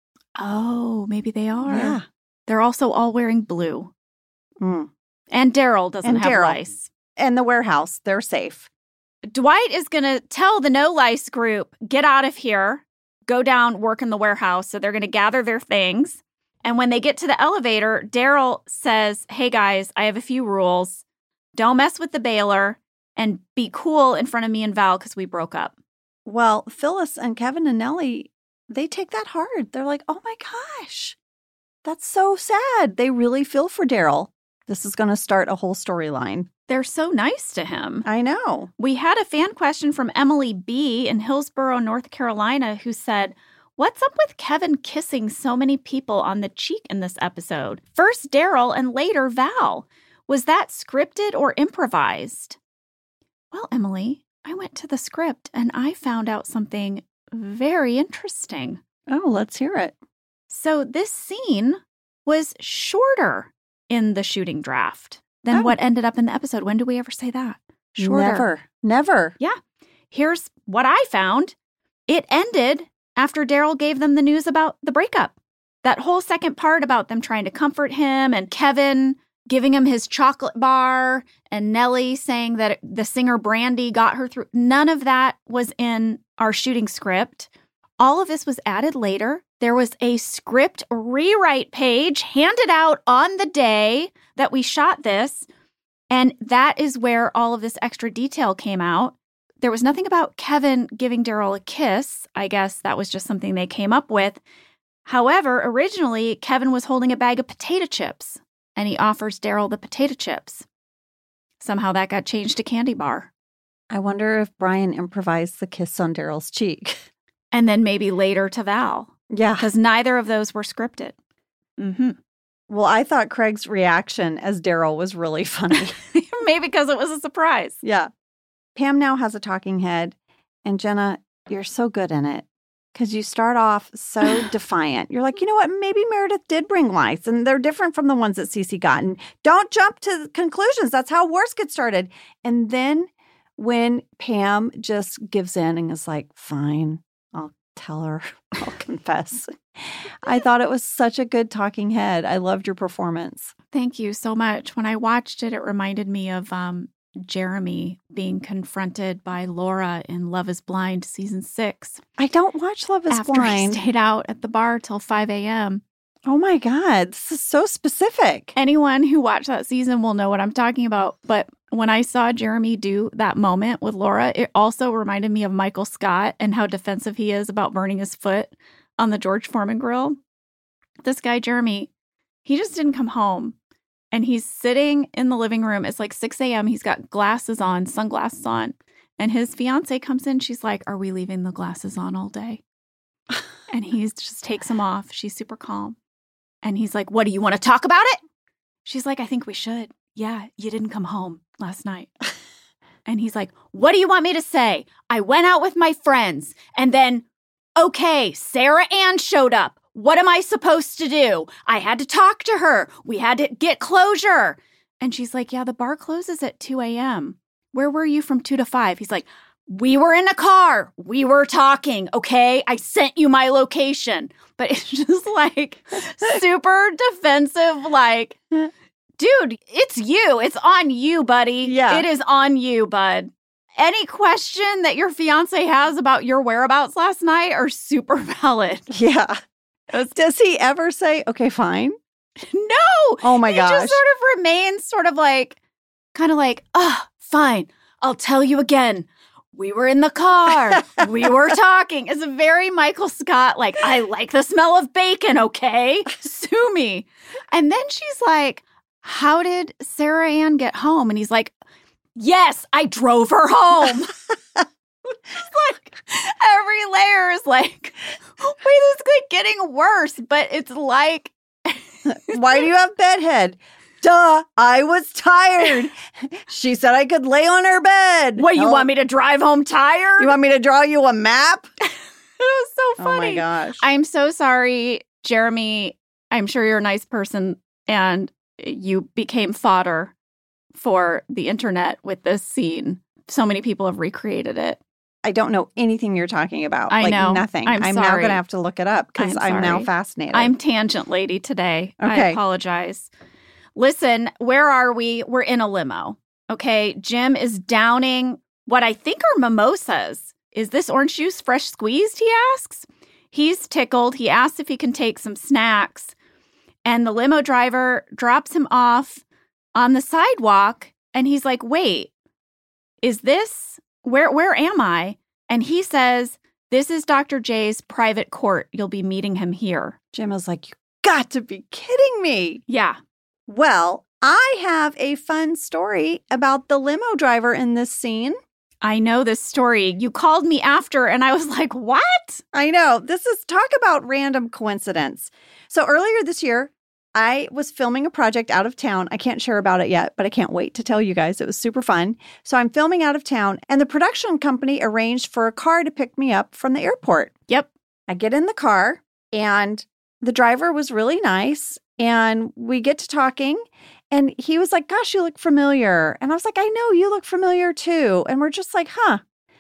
Oh, maybe they are. Yeah. They're also all wearing blue. Mm. And Daryl doesn't and have Daryl. lice. And the warehouse, they're safe. Dwight is going to tell the no lice group, get out of here, go down, work in the warehouse. So they're going to gather their things. And when they get to the elevator, Daryl says, hey, guys, I have a few rules. Don't mess with the bailer and be cool in front of me and Val because we broke up. Well, Phyllis and Kevin and Nellie, they take that hard. They're like, oh, my gosh, that's so sad. They really feel for Daryl. This is going to start a whole storyline. They're so nice to him. I know. We had a fan question from Emily B. in Hillsborough, North Carolina, who said, what's up with Kevin kissing so many people on the cheek in this episode? First Daryl and later Val. Was that scripted or improvised? Well, Emily, I went to the script and I found out something very interesting. Oh, let's hear it. So this scene was shorter in the shooting draft than oh. what ended up in the episode. When do we ever say that? Shorter. Never. Never. Yeah. Here's what I found. It ended after Daryl gave them the news about the breakup. That whole second part about them trying to comfort him and Kevin giving him his chocolate bar and Nellie saying that the singer Brandy got her through. None of that was in our shooting script. All of this was added later. There was a script rewrite page handed out on the day that we shot this, and that is where all of this extra detail came out. There was nothing about Kevin giving Daryl a kiss. I guess that was just something they came up with. However, originally, Kevin was holding a bag of potato chips, and he offers Daryl the potato chips. Somehow that got changed to candy bar. I wonder if Brian improvised the kiss on Daryl's cheek. And then maybe later to Val. Yeah. Because neither of those were scripted. Mm-hmm. Well, I thought Craig's reaction as Daryl was really funny. Maybe because it was a surprise. Yeah. Pam now has a talking head. And Jenna, you're so good in it. Because you start off so defiant. You're like, you know what? Maybe Meredith did bring lice. And they're different from the ones that Cece got. And don't jump to conclusions. That's how wars get started. And then when Pam just gives in and is like, fine, I'll tell her, I'll confess. I thought it was such a good talking head. I loved your performance. Thank you so much. When I watched it, it reminded me of um, Jeremy being confronted by Laura in Love is Blind season six. I don't watch Love is after Blind. After he stayed out at the bar till five a.m. Oh my God, this is so specific. Anyone who watched that season will know what I'm talking about. But when I saw Jeremy do that moment with Laura, it also reminded me of Michael Scott and how defensive he is about burning his foot on the George Foreman grill. This guy, Jeremy, he just didn't come home. And he's sitting in the living room. It's like six a.m. He's got glasses on, sunglasses on. And his fiance comes in. She's like, are we leaving the glasses on all day? And he just takes them off. She's super calm. And he's like, what, do you want to talk about it? She's like, I think we should. Yeah, you didn't come home last night. And he's like, what do you want me to say? I went out with my friends. And then, okay, Sarah Ann showed up. What am I supposed to do? I had to talk to her. We had to get closure. And she's like, yeah, the bar closes at two a.m. Where were you from two to five? He's like, we were in a car. We were talking, okay? I sent you my location. But it's just like super defensive, like, dude, it's you. It's on you, buddy. Yeah. It is on you, bud. Any question that your fiance has about your whereabouts last night are super valid. Yeah. Does he ever say, okay, fine? No. Oh, my he gosh. He just sort of remains sort of like, kind of like, ah, oh, fine. I'll tell you again. We were in the car. We were talking. It's a very Michael Scott, like, I like the smell of bacon, okay? Sue me. And then she's like, how did Sarah Ann get home? And he's like, yes, I drove her home. It's like every layer is like, wait, this is like getting worse. But it's like. Why do you have bedhead? Duh, I was tired. She said I could lay on her bed. What, you oh. want me to drive home tired? You want me to draw you a map? It was so funny. Oh my gosh. I'm so sorry, Jeremy. I'm sure you're a nice person and you became fodder for the internet with this scene. So many people have recreated it. I don't know anything you're talking about. I like know. Nothing. I'm, I'm sorry. now going to have to look it up because I'm, I'm now fascinated. I'm tangent lady today. Okay. I apologize. Listen, where are we? We're in a limo. Okay. Jim is downing what I think are mimosas. Is this orange juice fresh squeezed? He asks. He's tickled. He asks if he can take some snacks. And the limo driver drops him off on the sidewalk. And he's like, wait, is this, where, where am I? And he says, this is Doctor J's private court. You'll be meeting him here. Jim is like, you got to be kidding me. Yeah. Well, I have a fun story about the limo driver in this scene. I know this story. You called me after and I was like, what? I know. This is talk about random coincidence. So earlier this year, I was filming a project out of town. I can't share about it yet, but I can't wait to tell you guys. It was super fun. So I'm filming out of town and the production company arranged for a car to pick me up from the airport. Yep. I get in the car and the driver was really nice. And we get to talking and he was like, gosh, you look familiar. And I was like, I know you look familiar too. And we're just like, huh.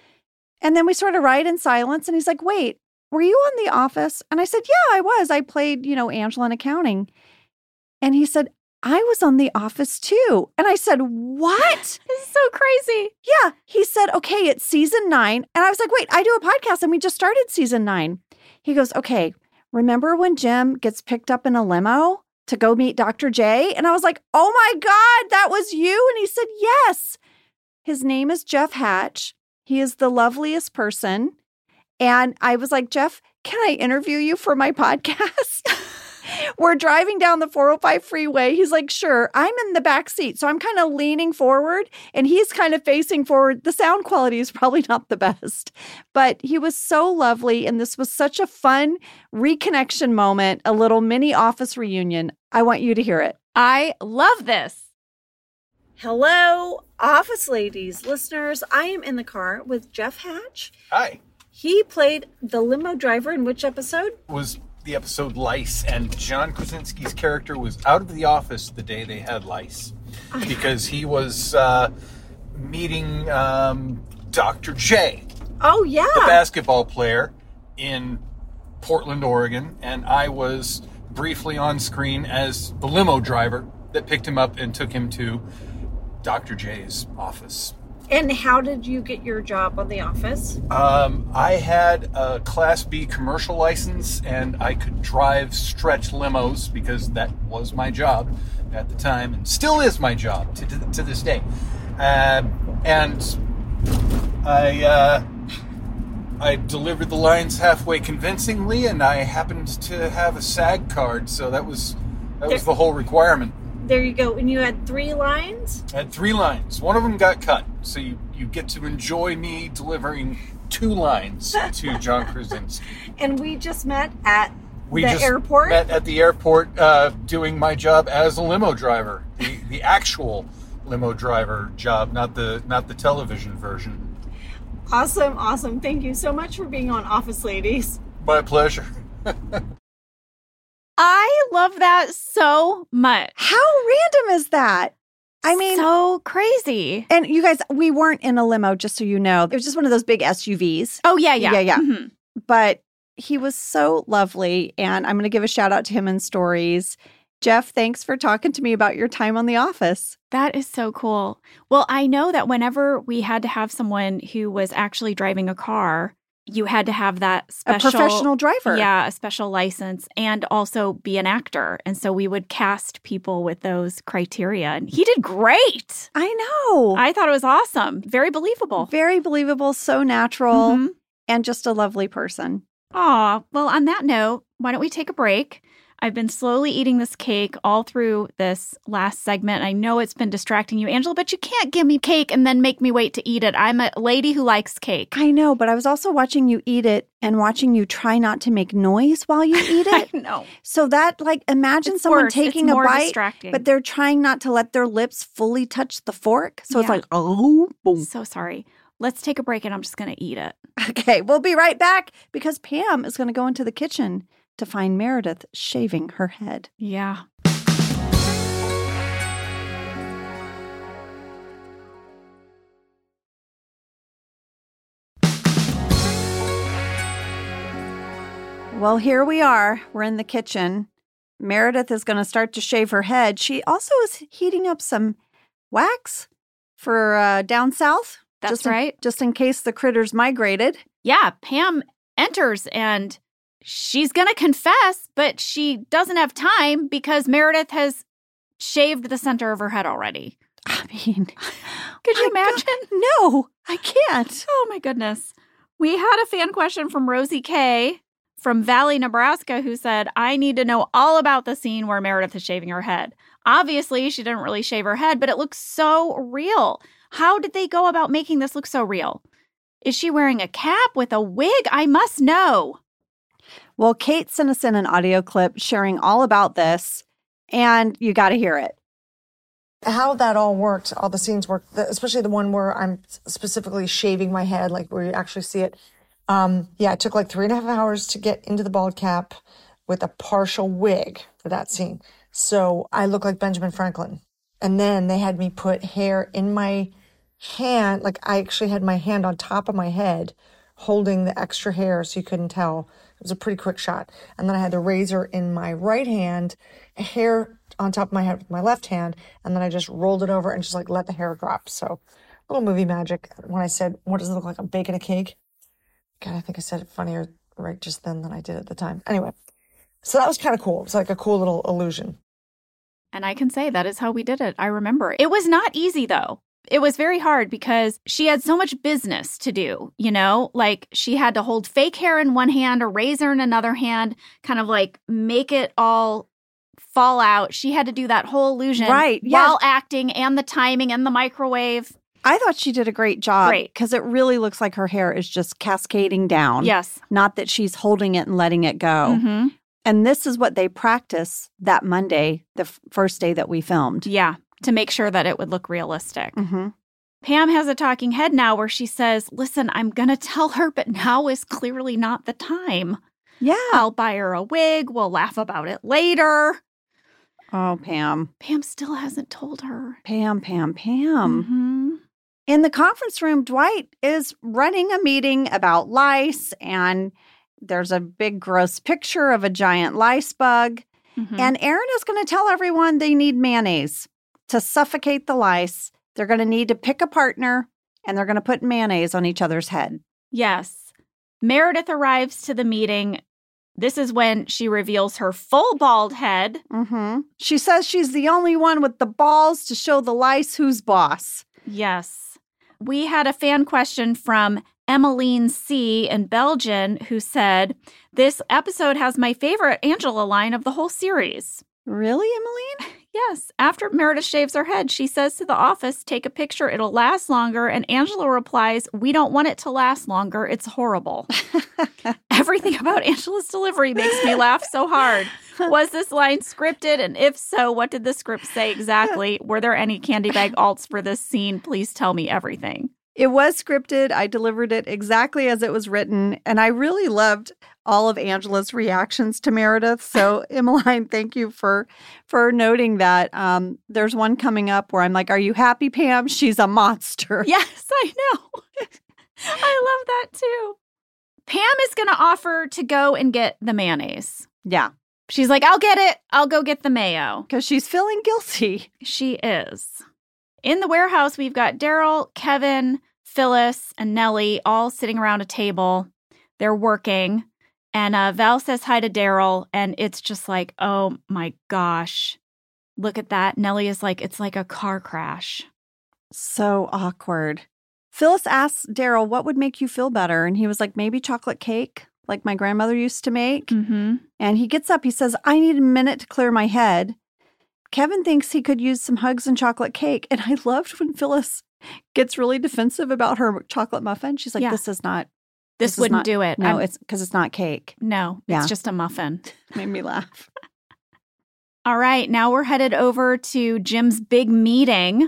And then we sort of ride in silence. And he's like, wait, were you on The Office? And I said, yeah, I was. I played, you know, Angela in accounting. And he said, I was on The Office too. And I said, what? This is so crazy. Yeah. He said, okay, it's season nine. And I was like, wait, I do a podcast and we just started season nine. He goes, okay, remember when Jim gets picked up in a limo to go meet Doctor J? And I was like, oh my God, that was you? And he said, yes. His name is Jeff Hatch. He is the loveliest person. And I was like, Jeff, can I interview you for my podcast? We're driving down the four oh five freeway. He's like, sure. I'm in the back seat. So I'm kind of leaning forward and he's kind of facing forward. The sound quality is probably not the best, but he was so lovely. And this was such a fun reconnection moment, a little mini Office reunion. I want you to hear it. I love this. Hello, Office ladies, listeners. I am in the car with Jeff Hatch. Hi. He played the limo driver in which episode? Was the episode Lice, and John Krasinski's character was out of the office the day they had lice because he was uh, meeting um, Doctor J. Oh, yeah. The basketball player in Portland, Oregon, and I was briefly on screen as the limo driver that picked him up and took him to Doctor J's office. And how did you get your job on The Office? Um, I had a Class B commercial license, and I could drive stretch limos because that was my job at the time, and still is my job to to, to this day. Uh, and I uh, I delivered the lines halfway convincingly, and I happened to have a SAG card, so that was that was the whole requirement. There you go. And you had three lines? I had three lines. One of them got cut. So you, you get to enjoy me delivering two lines to John Krasinski. And we just met at we the just airport? met at the airport uh, doing my job as a limo driver. The, the actual limo driver job, not the not the television version. Awesome, awesome. Thank you so much for being on Office Ladies. My pleasure. I love that so much. How random is that? I mean, so crazy. And you guys, we weren't in a limo, just so you know. It was just one of those big S U Vs. Oh, yeah, yeah. Yeah, yeah. Mm-hmm. But he was so lovely, and I'm going to give a shout out to him in stories. Jeff, thanks for talking to me about your time on The Office. That is so cool. Well, I know that whenever we had to have someone who was actually driving a car, you had to have that special... A professional driver. Yeah, a special license, and also be an actor. And so we would cast people with those criteria. And he did great. I know. I thought it was awesome. Very believable. Very believable, so natural, Mm-hmm. and just a lovely person. Aw, well, on that note, why don't we take a break? I've been slowly eating this cake all through this last segment. I know it's been distracting you, Angela, but you can't give me cake and then make me wait to eat it. I'm a lady who likes cake. I know, but I was also watching you eat it and watching you try not to make noise while you eat it. I know. So that, like, imagine It's someone worse. taking It's a more bite, distracting. but they're trying not to let their lips fully touch the fork. So it's Yeah. like, oh, boom. So sorry. Let's take a break and I'm just going to eat it. Okay, we'll be right back because Pam is going to go into the kitchen to find Meredith shaving her head. Yeah. Well, here we are. We're in the kitchen. Meredith is going to start to shave her head. She also is heating up some wax for uh, down south. That's just in- right. just in case the critters migrated. Yeah, Pam enters and she's going to confess, but she doesn't have time because Meredith has shaved the center of her head already. I mean, Could you my God, imagine? no, I can't. Oh, my goodness. We had a fan question from Rosie K. from Valley, Nebraska, who said, I need to know all about the scene where Meredith is shaving her head. Obviously, she didn't really shave her head, but it looks so real. How did they go about making this look so real? Is she wearing a cap with a wig? I must know. Well, Kate sent us in an audio clip sharing all about this, and you got to hear it. How that all worked, all the scenes worked, the- especially the one where I'm specifically shaving my head, like where you actually see it. Um, yeah, it took like three and a half hours to get into the bald cap with a partial wig for that scene. So I look like Benjamin Franklin. And then they had me put hair in my hand. Like I actually had my hand on top of my head holding the extra hair so you couldn't tell. It was a pretty quick shot. And then I had the razor in my right hand, hair on top of my head with my left hand. And then I just rolled it over and just like let the hair drop. So a little movie magic. When I said, what does it look like? I'm baking a cake. God, I think I said it funnier right just then than I did at the time. Anyway, so that was kind of cool. It was like a cool little illusion. And I can say that is how we did it. I remember. It was not easy, though. It was very hard because she had so much business to do, you know? Like, she had to hold fake hair in one hand, a razor in another hand, kind of like make it all fall out. She had to do that whole illusion Right, yeah. while acting and the timing and the microwave. I thought she did a great job. Great. Because it really looks like her hair is just cascading down. Yes. Not that she's holding it and letting it go. Mm-hmm. And this is what they practiced that Monday, the f- first day that we filmed. Yeah, to make sure that it would look realistic. Mm-hmm. Pam has a talking head now where she says, listen, I'm going to tell her, but now is clearly not the time. Yeah. I'll buy her a wig. We'll laugh about it later. Oh, Pam. Pam still hasn't told her. Pam, Pam, Pam. Mm-hmm. In the conference room, Dwight is running a meeting about lice, and there's a big gross picture of a giant lice bug. Mm-hmm. And Aaron is going to tell everyone they need mayonnaise to suffocate the lice. They're going to need to pick a partner, and they're going to put mayonnaise on each other's head. Yes. Meredith arrives to the meeting. This is when she reveals her full bald head. Mm-hmm. She says she's the only one with the balls to show the lice who's boss. Yes. We had a fan question from Emmeline C. in Belgium who said, this episode has my favorite Angela line of the whole series. Really, Emmeline? Yes. After Meredith shaves her head, she says to the office, take a picture, it'll last longer. And Angela replies, we don't want it to last longer. It's horrible. Everything about Angela's delivery makes me laugh so hard. Was this line scripted? And if so, what did the script say exactly? Were there any candy bag alts for this scene? Please tell me everything. It was scripted. I delivered it exactly as it was written. And I really loved all of Angela's reactions to Meredith. So, Emmeline, thank you for for noting that. Um, there's one coming up where I'm like, are you happy, Pam? She's a monster. Yes, I know. I love that too. Pam is going to offer to go and get the mayonnaise. Yeah. She's like, I'll get it. I'll go get the mayo. Because she's feeling guilty. She is. In the warehouse, we've got Daryl, Kevin, Phyllis, and Nellie all sitting around a table. They're working. And uh, Val says hi to Daryl. And it's just like, oh my gosh. Look at that. Nellie is like, it's like a car crash. So awkward. Phyllis asks Daryl, what would make you feel better? And he was like, maybe chocolate cake, like my grandmother used to make. Mm-hmm. And he gets up. He says, I need a minute to clear my head. Kevin thinks he could use some hugs and chocolate cake. And I loved when Phyllis gets really defensive about her chocolate muffin. She's like, Yeah. this is not. This, This is wouldn't not- do it. No, I'm- it's because it's not cake. no, Yeah. it's just a muffin. Made me laugh. All right, now we're headed over to Jim's big meeting.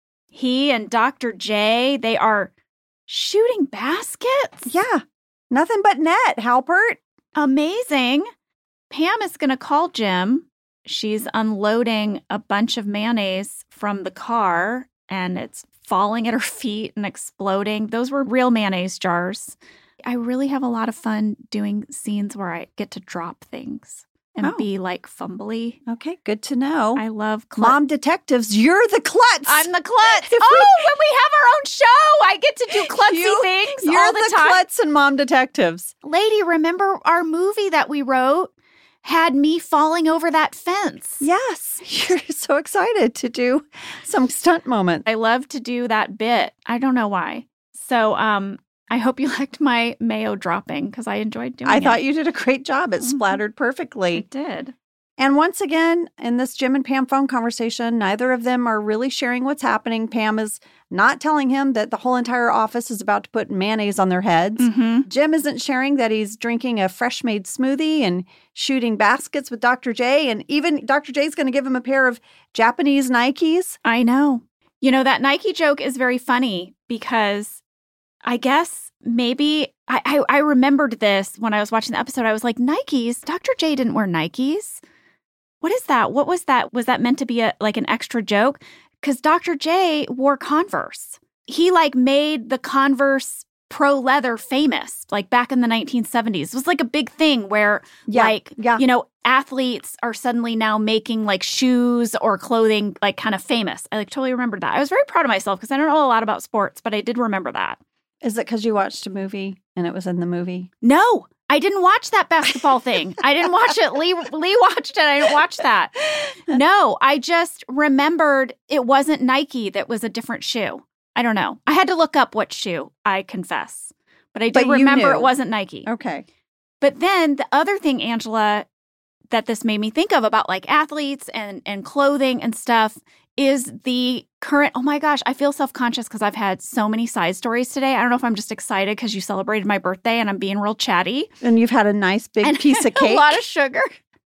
He and Doctor J, they are shooting baskets. Yeah. Nothing but net, Halpert. Amazing. Pam is going to call Jim. She's unloading a bunch of mayonnaise from the car, and it's falling at her feet and exploding. Those were real mayonnaise jars. I really have a lot of fun doing scenes where I get to drop things and Oh. be like fumbly. Okay, good to know. I love cl- Mom detectives, you're the klutz. I'm the klutz. If Oh, we- when we have our own show, I get to do klutzy You- things You're all the, the time. klutz and mom detectives. Lady, remember our movie that we wrote had me falling over that fence? Yes. You're so excited to do some stunt moments. I love to do that bit. I don't know why. So um, I hope you liked my mayo dropping because I enjoyed doing I it. thought you did a great job. It Mhm. splattered I perfectly. did. And once again, in this Jim and Pam phone conversation, neither of them are really sharing what's happening. Pam is not telling him that the whole entire office is about to put mayonnaise on their heads. Mm-hmm. Jim isn't sharing that he's drinking a fresh made smoothie and shooting baskets with Doctor J. And even Doctor J's going to give him a pair of Japanese Nikes. I know. You know, that Nike joke is very funny because I guess maybe I, I, I remembered this when I was watching the episode. I was like, Nikes? Doctor J didn't wear Nikes. What is that? What was that? Was that meant to be a like an extra joke? Because Doctor J wore Converse. He like made the Converse pro leather famous, like back in the nineteen seventies. It was like a big thing where Yeah, like, yeah. you know, athletes are suddenly now making like shoes or clothing like kind of famous. I like totally remembered that. I was very proud of myself because I don't know a lot about sports, but I did remember that. Is it because you watched a movie and it was in the movie? No, I didn't watch that basketball thing. I didn't watch it. Lee Lee watched it. I didn't watch that. No, I just remembered it wasn't Nike, that was a different shoe. I don't know. I had to look up what shoe, I confess. But I did But you remember knew. it wasn't Nike. Okay. But then the other thing, Angela, that this made me think of about like athletes and, and clothing and stuff is the current, oh my gosh, I feel self-conscious because I've had so many side stories today. I don't know if I'm just excited because you celebrated my birthday and I'm being real chatty. And you've had a nice big And piece of cake. a lot of sugar.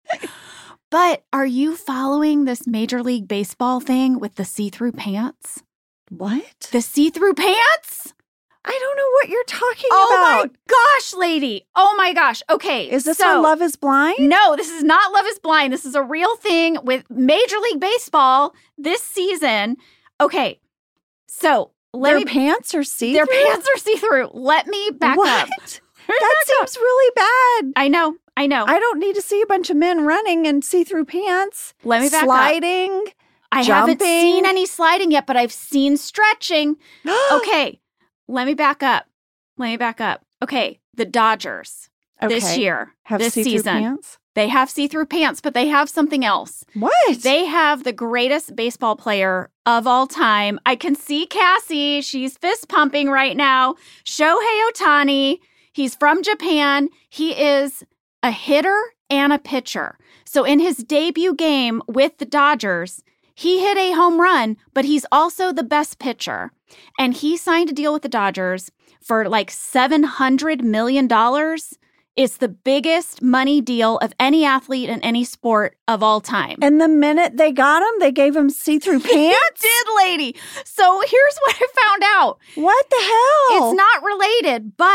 But are you following this Major League Baseball thing with the see-through pants? What? The see-through pants? I don't know what you're talking Oh about. my gosh, lady. Oh my gosh. Okay. Is this so, on Love is Blind? No, this is not Love is Blind. This is a real thing with Major League Baseball this season. Okay. So let Their me. pants are see-through? Their pants are see-through. Let me back what? up. That seems really bad. I know. I know. I don't need to see a bunch of men running in see-through pants. Let me back up. Sliding. I haven't jumping. seen any sliding yet, but I've seen stretching. Okay, let me back up. Let me back up. Okay, the Dodgers this Okay. year, Have this see-through season, pants? they have see-through pants, but they have something else. What? They have the greatest baseball player of all time. I can see Cassie. She's fist pumping right now. Shohei Ohtani. He's from Japan. He is a hitter and a pitcher. So in his debut game with the Dodgers, he hit a home run, but he's also the best pitcher. And he signed a deal with the Dodgers for like seven hundred million dollars. It's the biggest money deal of any athlete in any sport of all time. And the minute they got him, they gave him see-through pants? Did, lady. So here's what I found out. What the hell? It's not related, but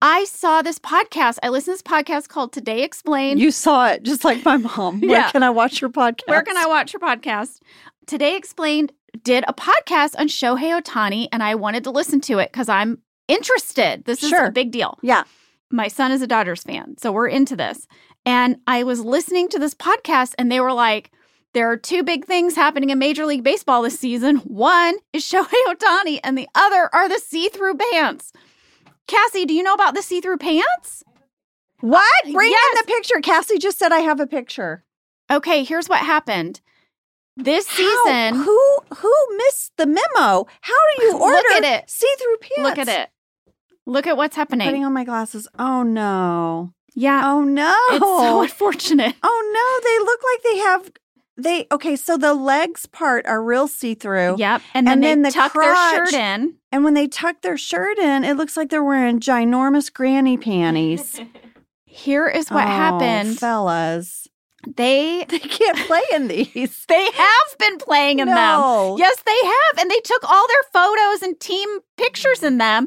I saw this podcast. I listened to this podcast called Today Explained. You saw it just like my mom. Where Yeah. can I watch your podcast? Where can I watch your podcast? Today Explained did a podcast on Shohei Ohtani, and I wanted to listen to it because I'm interested. This is Sure. a big deal. Yeah. My son is a Dodgers fan, so we're into this. And I was listening to this podcast, and they were like, there are two big things happening in Major League Baseball this season. One is Shohei Ohtani, and the other are the see-through pants. Cassie, do you know about the see-through pants? What? Bring yes. in the picture. Cassie just said I have a picture. Okay, here's what happened. This How? season, Who who missed the memo? How do you order Look at it. see-through pants? look at it. Look at what's happening. Putting on my glasses. Oh, no. yeah, Oh, no. it's so unfortunate. Oh, no. They look like they have... They Okay, so the legs part are real see-through. Yep, and then And they then the tuck crotch- their shirt in. And when they tuck their shirt in, it looks like they're wearing ginormous granny panties. Here is what Oh, happened. fellas. They They can't play in these. they have been playing in them. No. Yes, they have, and they took all their photos and team pictures in them.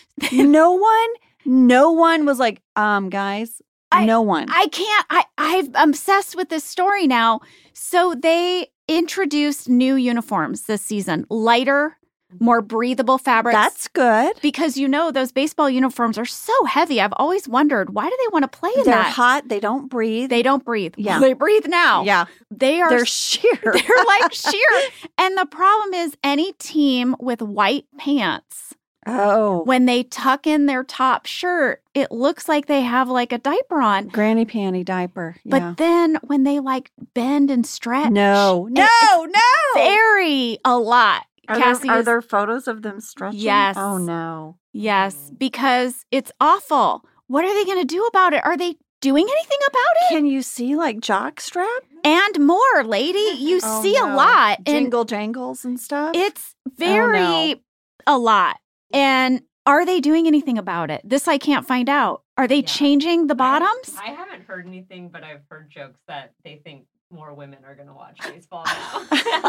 No one, no one was like, um, guys, I- no one. I can't. I I'm obsessed with this story now. So they introduced new uniforms this season, lighter, more breathable fabrics. That's good. because you know those baseball uniforms are so heavy. I've always wondered, why do they want to play in They're that? hot. They don't breathe. They don't breathe. Yeah. They breathe now. yeah. They are They're sheer. they're like sheer. And the problem is any team with white pants, Oh. when they tuck in their top shirt, it looks like they have like a diaper on. Granny panty diaper. But Yeah. then when they like bend and stretch, No. it- No. it's No. very a lot. Are, Cassie there, are is- there photos of them stretching? Yes. Oh, no. Yes, because it's awful. What are they going to do about it? Are they doing anything about it? Can you see like jock strap? And more, lady. You Oh, see a no. lot. And Jingle jangles and stuff? it's very no. a lot. And are they doing anything about it? This I can't find out. Are they Yeah. changing the bottoms? I haven't heard anything, but I've heard jokes that they think more women are going to watch baseball now.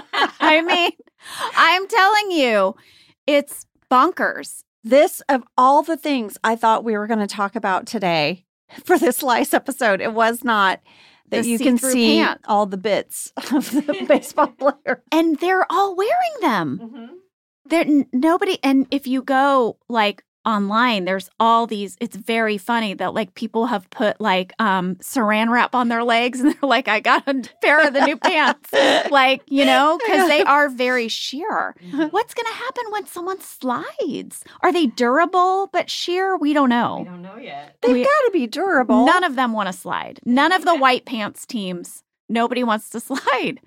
I mean, I'm telling you, it's bonkers. This, of all the things I thought we were going to talk about today for this Lice episode, it was not that The you can see-through see pants. all the bits of the baseball player. And they're all wearing them. Mhm. There n- nobody and if you go like online, there's all these, it's very funny that like people have put like um saran wrap on their legs and they're like, I got a pair of the new pants. Like, you know, because they are very sheer. What's gonna happen when someone slides? Are they durable but sheer? We don't We know. don't know yet. They've We- got to be durable. None of them want to slide. None of the white pants teams. Nobody wants to slide.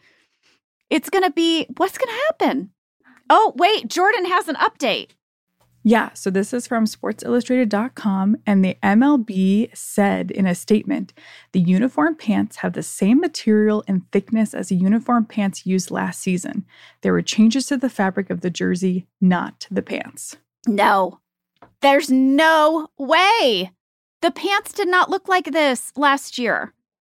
It's gonna be what's gonna happen? Oh, wait, Jordan has an update. Yeah, so this is from sports illustrated dot com, and the M L B said in a statement, the uniform pants have the same material and thickness as the uniform pants used last season. There were changes to the fabric of the jersey, not the pants. No, there's no way. The pants did not look like this last year.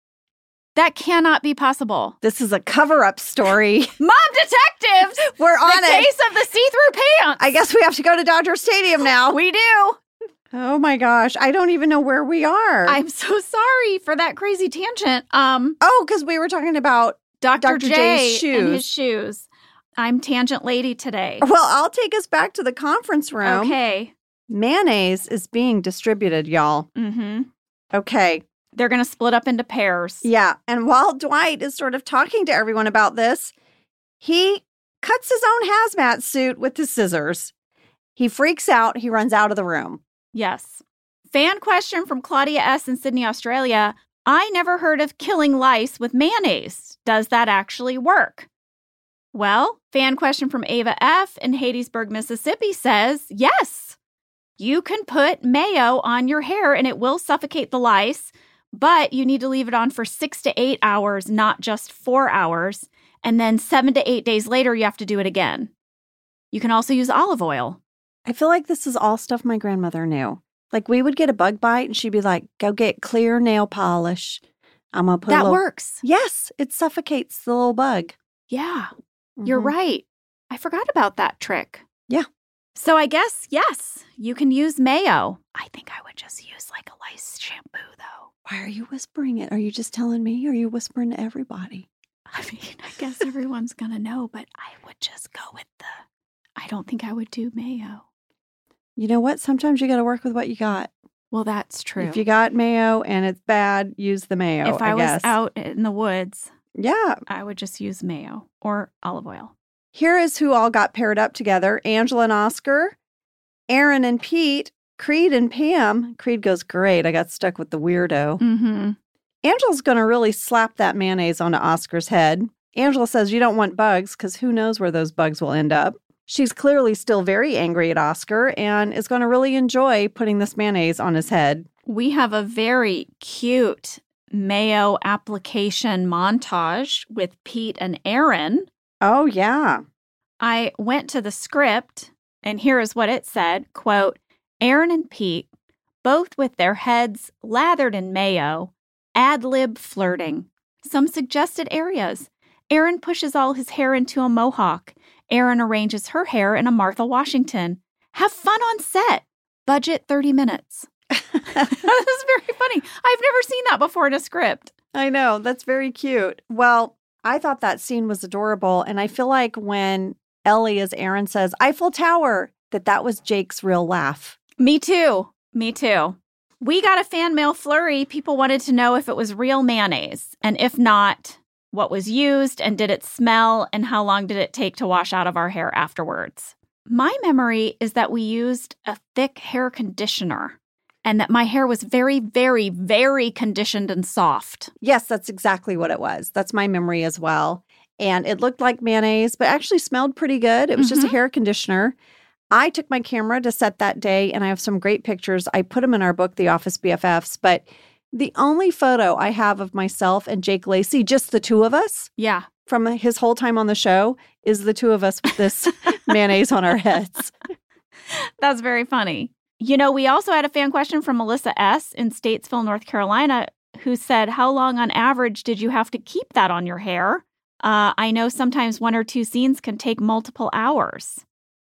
That cannot be possible. This is a cover-up story. Mom detectives! We're on the it. case of the see-through pants. I guess we have to go to Dodger Stadium now. we do. Oh my gosh, I don't even know where we are. I'm so sorry for that crazy tangent. Um, oh, because we were talking about. Doctor Doctor J J's and his shoes. shoes. I'm tangent lady today. Well, I'll take us back to the conference room. Okay. Mayonnaise is being distributed, y'all. Mm-hmm. Okay. They're going to split up into pairs. Yeah. And while Dwight is sort of talking to everyone about this, he cuts his own hazmat suit with his scissors. He freaks out. He runs out of the room. Yes. Fan question from Claudia S. in Sydney, Australia. I never heard of killing lice with mayonnaise. Does that actually work? Well, fan question from Ava F. in Hadesburg, Mississippi says, yes. You can put mayo on your hair and it will suffocate the lice, but you need to leave it on for six to eight hours, not just four hours. And then seven to eight days later, you have to do it again. You can also use olive oil. I feel like this is all stuff my grandmother knew. Like we would get a bug bite and she'd be like, go get clear nail polish. I'm going to put a That little... works. Yes, it suffocates the little bug. Yeah, you're Mhm. right. I forgot about that trick. Yeah. So I guess, yes, you can use mayo. I think I would just use like a lice shampoo, though. Why are you whispering it? Are you just telling me or are you whispering to everybody? I mean, I guess everyone's going to know, but I would just go with the, I don't think I would do mayo. You know what? Sometimes you got to work with what you got. Well, that's true. If you got mayo and it's bad, use the mayo, If I, I was guess. out in the woods, yeah, I would just use mayo or olive oil. Here is who all got paired up together. Angela and Oscar, Aaron and Pete, Creed and Pam. Creed goes, great. I got stuck with the weirdo. Mm-hmm. Angela's going to really slap that mayonnaise onto Oscar's head. Angela says you don't want bugs because who knows where those bugs will end up. She's clearly still very angry at Oscar and is going to really enjoy putting this mayonnaise on his head. We have a very cute mayo application montage with Pete and Aaron. Oh, yeah. I went to the script, and here is what it said, quote, Aaron and Pete, both with their heads lathered in mayo, ad-lib flirting. Some suggested areas. Aaron pushes all his hair into a mohawk. Aaron arranges her hair in a Martha Washington. Have fun on set. Budget thirty minutes. That was very funny. I've never seen that before in a script. I know. That's very cute. Well, I thought that scene was adorable. And I feel like when Ellie, as Aaron says, Eiffel Tower, that that was Jake's real laugh. Me too. Me too. We got a fan mail flurry. People wanted to know if it was real mayonnaise. And if not, what was used and did it smell and how long did it take to wash out of our hair afterwards? My memory is that we used a thick hair conditioner and that my hair was very, very, very conditioned and soft. Yes, that's exactly what it was. That's my memory as well. And it looked like mayonnaise, but actually smelled pretty good. It was mm-hmm. just a hair conditioner. I took my camera to set that day, and I have some great pictures. I put them in our book, The Office B F Fs, but the only photo I have of myself and Jake Lacy, just the two of us, yeah, from his whole time on the show, is the two of us with this mayonnaise on our heads. That's very funny. You know, we also had a fan question from Melissa S. in Statesville, North Carolina, who said, how long on average did you have to keep that on your hair? Uh, I know sometimes one or two scenes can take multiple hours.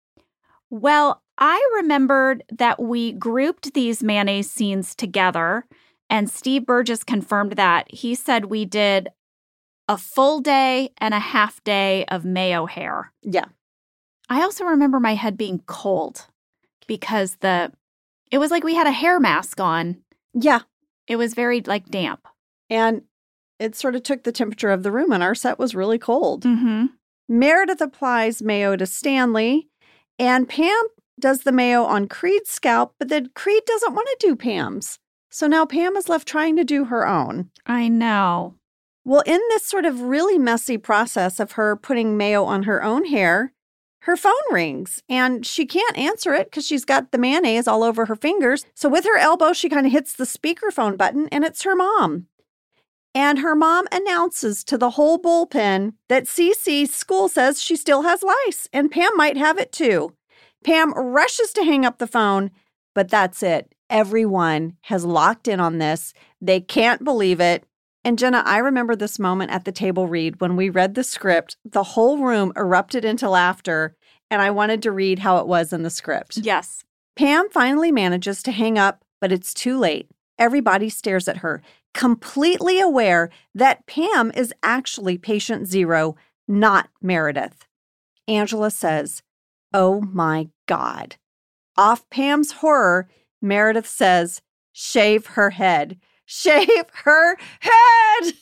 Well, I remembered that we grouped these mayonnaise scenes together, and Steve Burgess confirmed that. He said we did a full day and a half day of mayo hair. Yeah. I also remember my head being cold because the it was like we had a hair mask on. Yeah. It was very like damp. And it sort of took the temperature of the room, and our set was really cold. Mm-hmm. Meredith applies mayo to Stanley, and Pam does the mayo on Creed's scalp, but then Creed doesn't want to do Pam's. So now Pam is left trying to do her own. I know. Well, in this sort of really messy process of her putting mayo on her own hair, her phone rings, and she can't answer it because she's got the mayonnaise all over her fingers. So with her elbow, she kind of hits the speakerphone button, and it's her mom. And her mom announces to the whole bullpen that Cece's school says she still has lice, and Pam might have it too. Pam rushes to hang up the phone, but that's it. Everyone has locked in on this. They can't believe it. And Jenna, I remember this moment at the table read when we read the script. The whole room erupted into laughter, and I wanted to read how it was in the script. Yes. Pam finally manages to hang up, but it's too late. Everybody stares at her, completely aware that Pam is actually patient zero, not Meredith. Angela says, oh my God. Off Pam's horror, Meredith says, shave her head. Shave her head.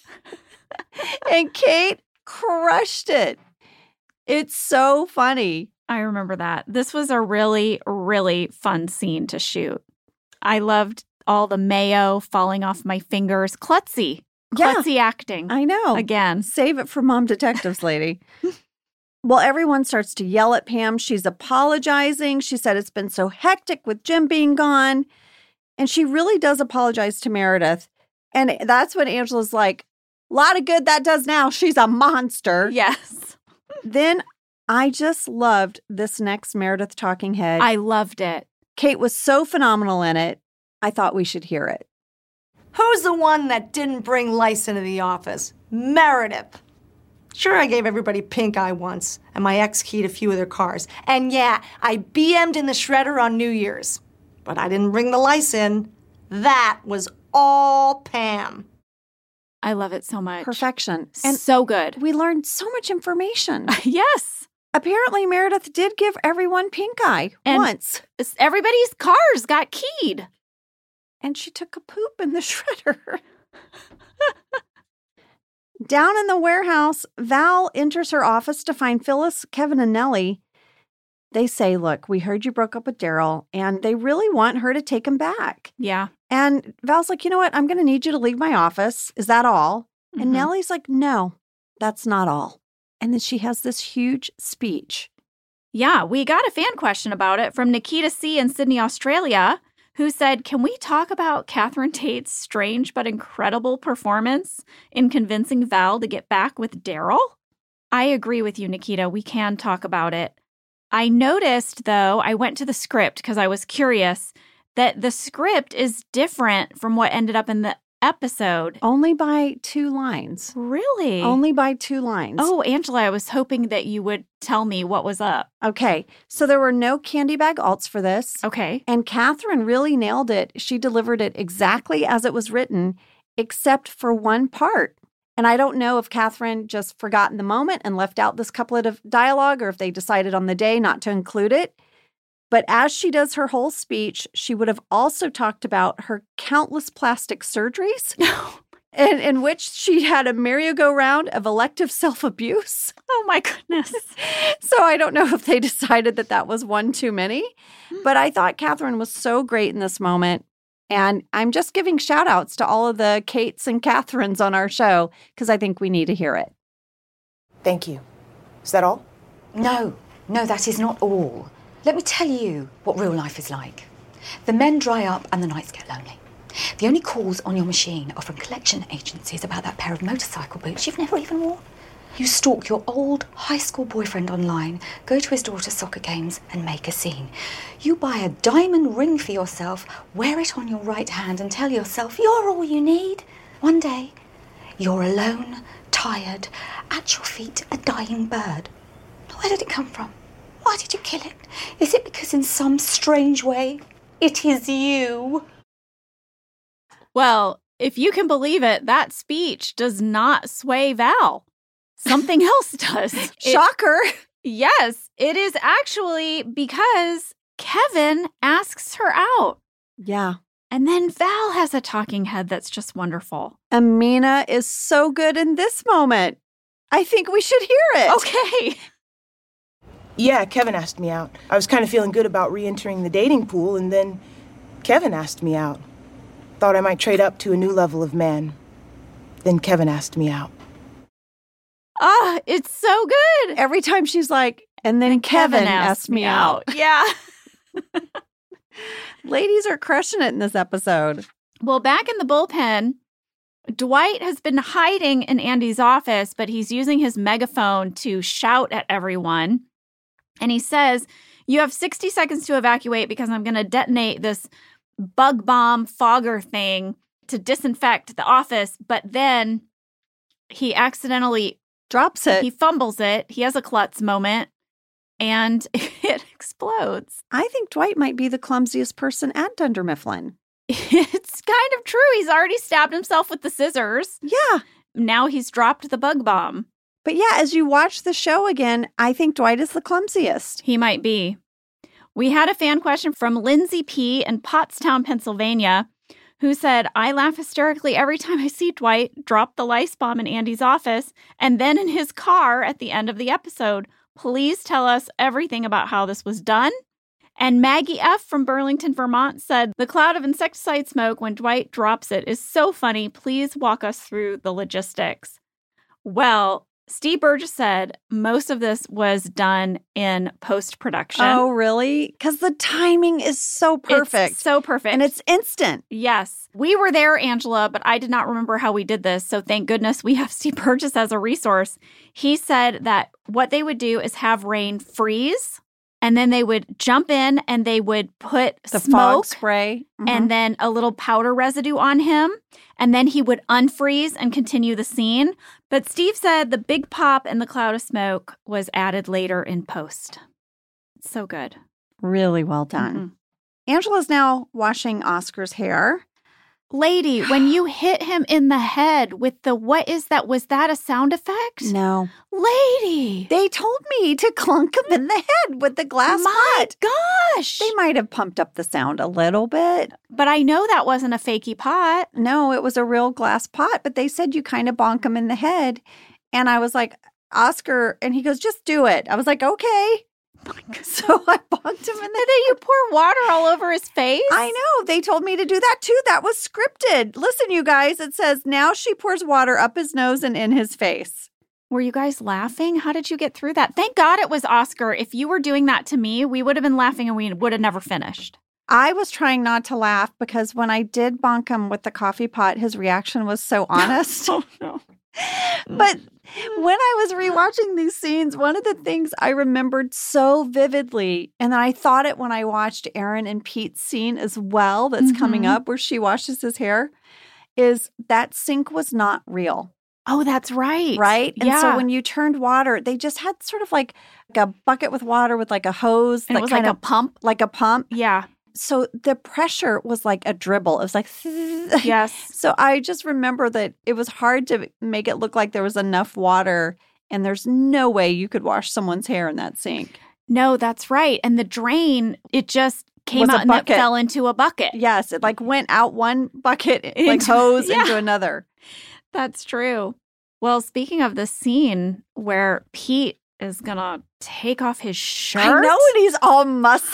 And Kate crushed it. It's so funny. I remember that. This was a really, really fun scene to shoot. I loved all the mayo falling off my fingers. Klutzy. Klutzy yeah, acting. I know. Again. Save it for Mom Detectives, lady. Well, everyone starts to yell at Pam. She's apologizing. She said it's been so hectic with Jim being gone. And she really does apologize to Meredith. And that's when Angela's like, a lot of good that does now. She's a monster. Yes. Then I just loved this next Meredith talking head. I loved it. Kate was so phenomenal in it. I thought we should hear it. Who's the one that didn't bring lice into the office? Meredith. Sure, I gave everybody pink eye once, and my ex keyed a few of their cars. And yeah, I B M'd in the shredder on New Year's. But I didn't bring the lice in. That was all Pam. I love it so much. Perfection. And so good. We learned so much information. Yes. Apparently, Meredith did give everyone pink eye And once. Everybody's cars got keyed. And she took a poop in the shredder. Down in the warehouse, Val enters her office to find Phyllis, Kevin, and Nellie. They say, look, we heard you broke up with Daryl, and they really want her to take him back. Yeah. And Val's like, you know what? I'm going to need you to leave my office. Is that all? Mm-hmm. And Nellie's like, no, that's not all. And then she has this huge speech. Yeah, we got a fan question about it from Nikita C. in Sydney, Australia, who said, can we talk about Catherine Tate's strange but incredible performance in convincing Val to get back with Daryl? I agree with you, Nikita. We can talk about it. I noticed, though, I went to the script because I was curious, that the script is different from what ended up in the episode. Only by two lines. Really? Only by two lines. Oh, Angela, I was hoping that you would tell me what was up. Okay. So there were no candy bag alts for this. Okay. And Catherine really nailed it. She delivered it exactly as it was written, except for one part. And I don't know if Catherine just forgot in the moment and left out this couplet of dialogue or if they decided on the day not to include it. But as she does her whole speech, she would have also talked about her countless plastic surgeries in, in which she had a merry-go-round of elective self-abuse. Oh, my goodness. So I don't know if they decided that that was one too many. But I thought Catherine was so great in this moment. And I'm just giving shout-outs to all of the Kates and Catherines on our show because I think we need to hear it. Thank you. Is that all? No, no, that is not all. Let me tell you what real life is like. The men dry up and the nights get lonely. The only calls on your machine are from collection agencies about that pair of motorcycle boots you've never even worn. You stalk your old high school boyfriend online, go to his daughter's soccer games and make a scene. You buy a diamond ring for yourself, wear it on your right hand and tell yourself you're all you need. One day, you're alone, tired, at your feet a dying bird. Where did it come from? Why did you kill it? Is it because in some strange way, it is you? Well, if you can believe it, that speech does not sway Val. Something else does. Shocker. It, yes, it is actually because Kevin asks her out. Yeah. And then Val has a talking head that's just wonderful. Amina is so good in this moment. I think we should hear it. Okay. Yeah, Kevin asked me out. I was kind of feeling good about re-entering the dating pool, and then Kevin asked me out. Thought I might trade up to a new level of man. Then Kevin asked me out. Ah, it's so good. Every time she's like, and then and Kevin, Kevin asked, asked me out. out. Yeah. Ladies are crushing it in this episode. Well, back in the bullpen, Dwight has been hiding in Andy's office, but he's using his megaphone to shout at everyone. And he says, you have sixty seconds to evacuate because I'm going to detonate this bug bomb fogger thing to disinfect the office. But then he accidentally drops it. He fumbles it. He has a klutz moment and it explodes. I think Dwight might be the clumsiest person at Dunder Mifflin. It's kind of true. He's already stabbed himself with the scissors. Yeah. Now he's dropped the bug bomb. But yeah, as you watch the show again, I think Dwight is the clumsiest. He might be. We had a fan question from Lindsay P. in Pottstown, Pennsylvania, who said, I laugh hysterically every time I see Dwight drop the lice bomb in Andy's office and then in his car at the end of the episode. Please tell us everything about how this was done. And Maggie F. from Burlington, Vermont said, the cloud of insecticide smoke when Dwight drops it is so funny. Please walk us through the logistics. Well, Steve Burgess said most of this was done in post-production. Oh, really? Because the timing is so perfect. It's so perfect. And it's instant. Yes. We were there, Angela, but I did not remember how we did this. So thank goodness we have Steve Burgess as a resource. He said that what they would do is have rain freeze And then they would jump in and they would put The smoke fog spray. Mhm. and then a little powder residue on him. And then he would unfreeze and continue the scene. But Steve said the big pop and the cloud of smoke was added later in post. So good. Really well done. Mhm. Angela's now washing Oscar's hair. Lady, when you hit him in the head with the, what is that? Was that a sound effect? No. Lady. They told me to clunk him in the head with the glass My pot. gosh. They might have pumped up the sound a little bit. But I know that wasn't a fakey pot. No, it was a real glass pot, but they said you kind of bonk him in the head. And I was like, Oscar, and he goes, just do it. I was like, okay. So I bonked him in the And then you pour water all over his face. I know. They told me to do that too. That was scripted. Listen, you guys, it says now she pours water up his nose and in his face. Were you guys laughing? How did you get through that? Thank God it was Oscar. If you were doing that to me, we would have been laughing and we would have never finished. I was trying not to laugh because when I did bonk him with the coffee pot, his reaction was so honest. Oh, no. But when I was rewatching these scenes, one of the things I remembered so vividly, and I thought it when I watched Erin and Pete's scene as well, that's Mm-hmm. coming up where she washes his hair, is that sink was not real. Oh, that's right. Right? And yeah. so when you turned water, they just had sort of like, like a bucket with water with like a hose. And that it was kind like of, a pump. Like a pump. Yeah. So the pressure was like a dribble. It was like, Yes. So I just remember that it was hard to make it look like there was enough water, and there's no way you could wash someone's hair in that sink. No, that's right. And the drain, it just came Was a out and it bucket. fell into a bucket. Yes, it like went out one bucket, like Into- hose, yeah. into another. That's true. Well, speaking of the scene where Pete is going to take off his shirt. I know, and he's all muscly.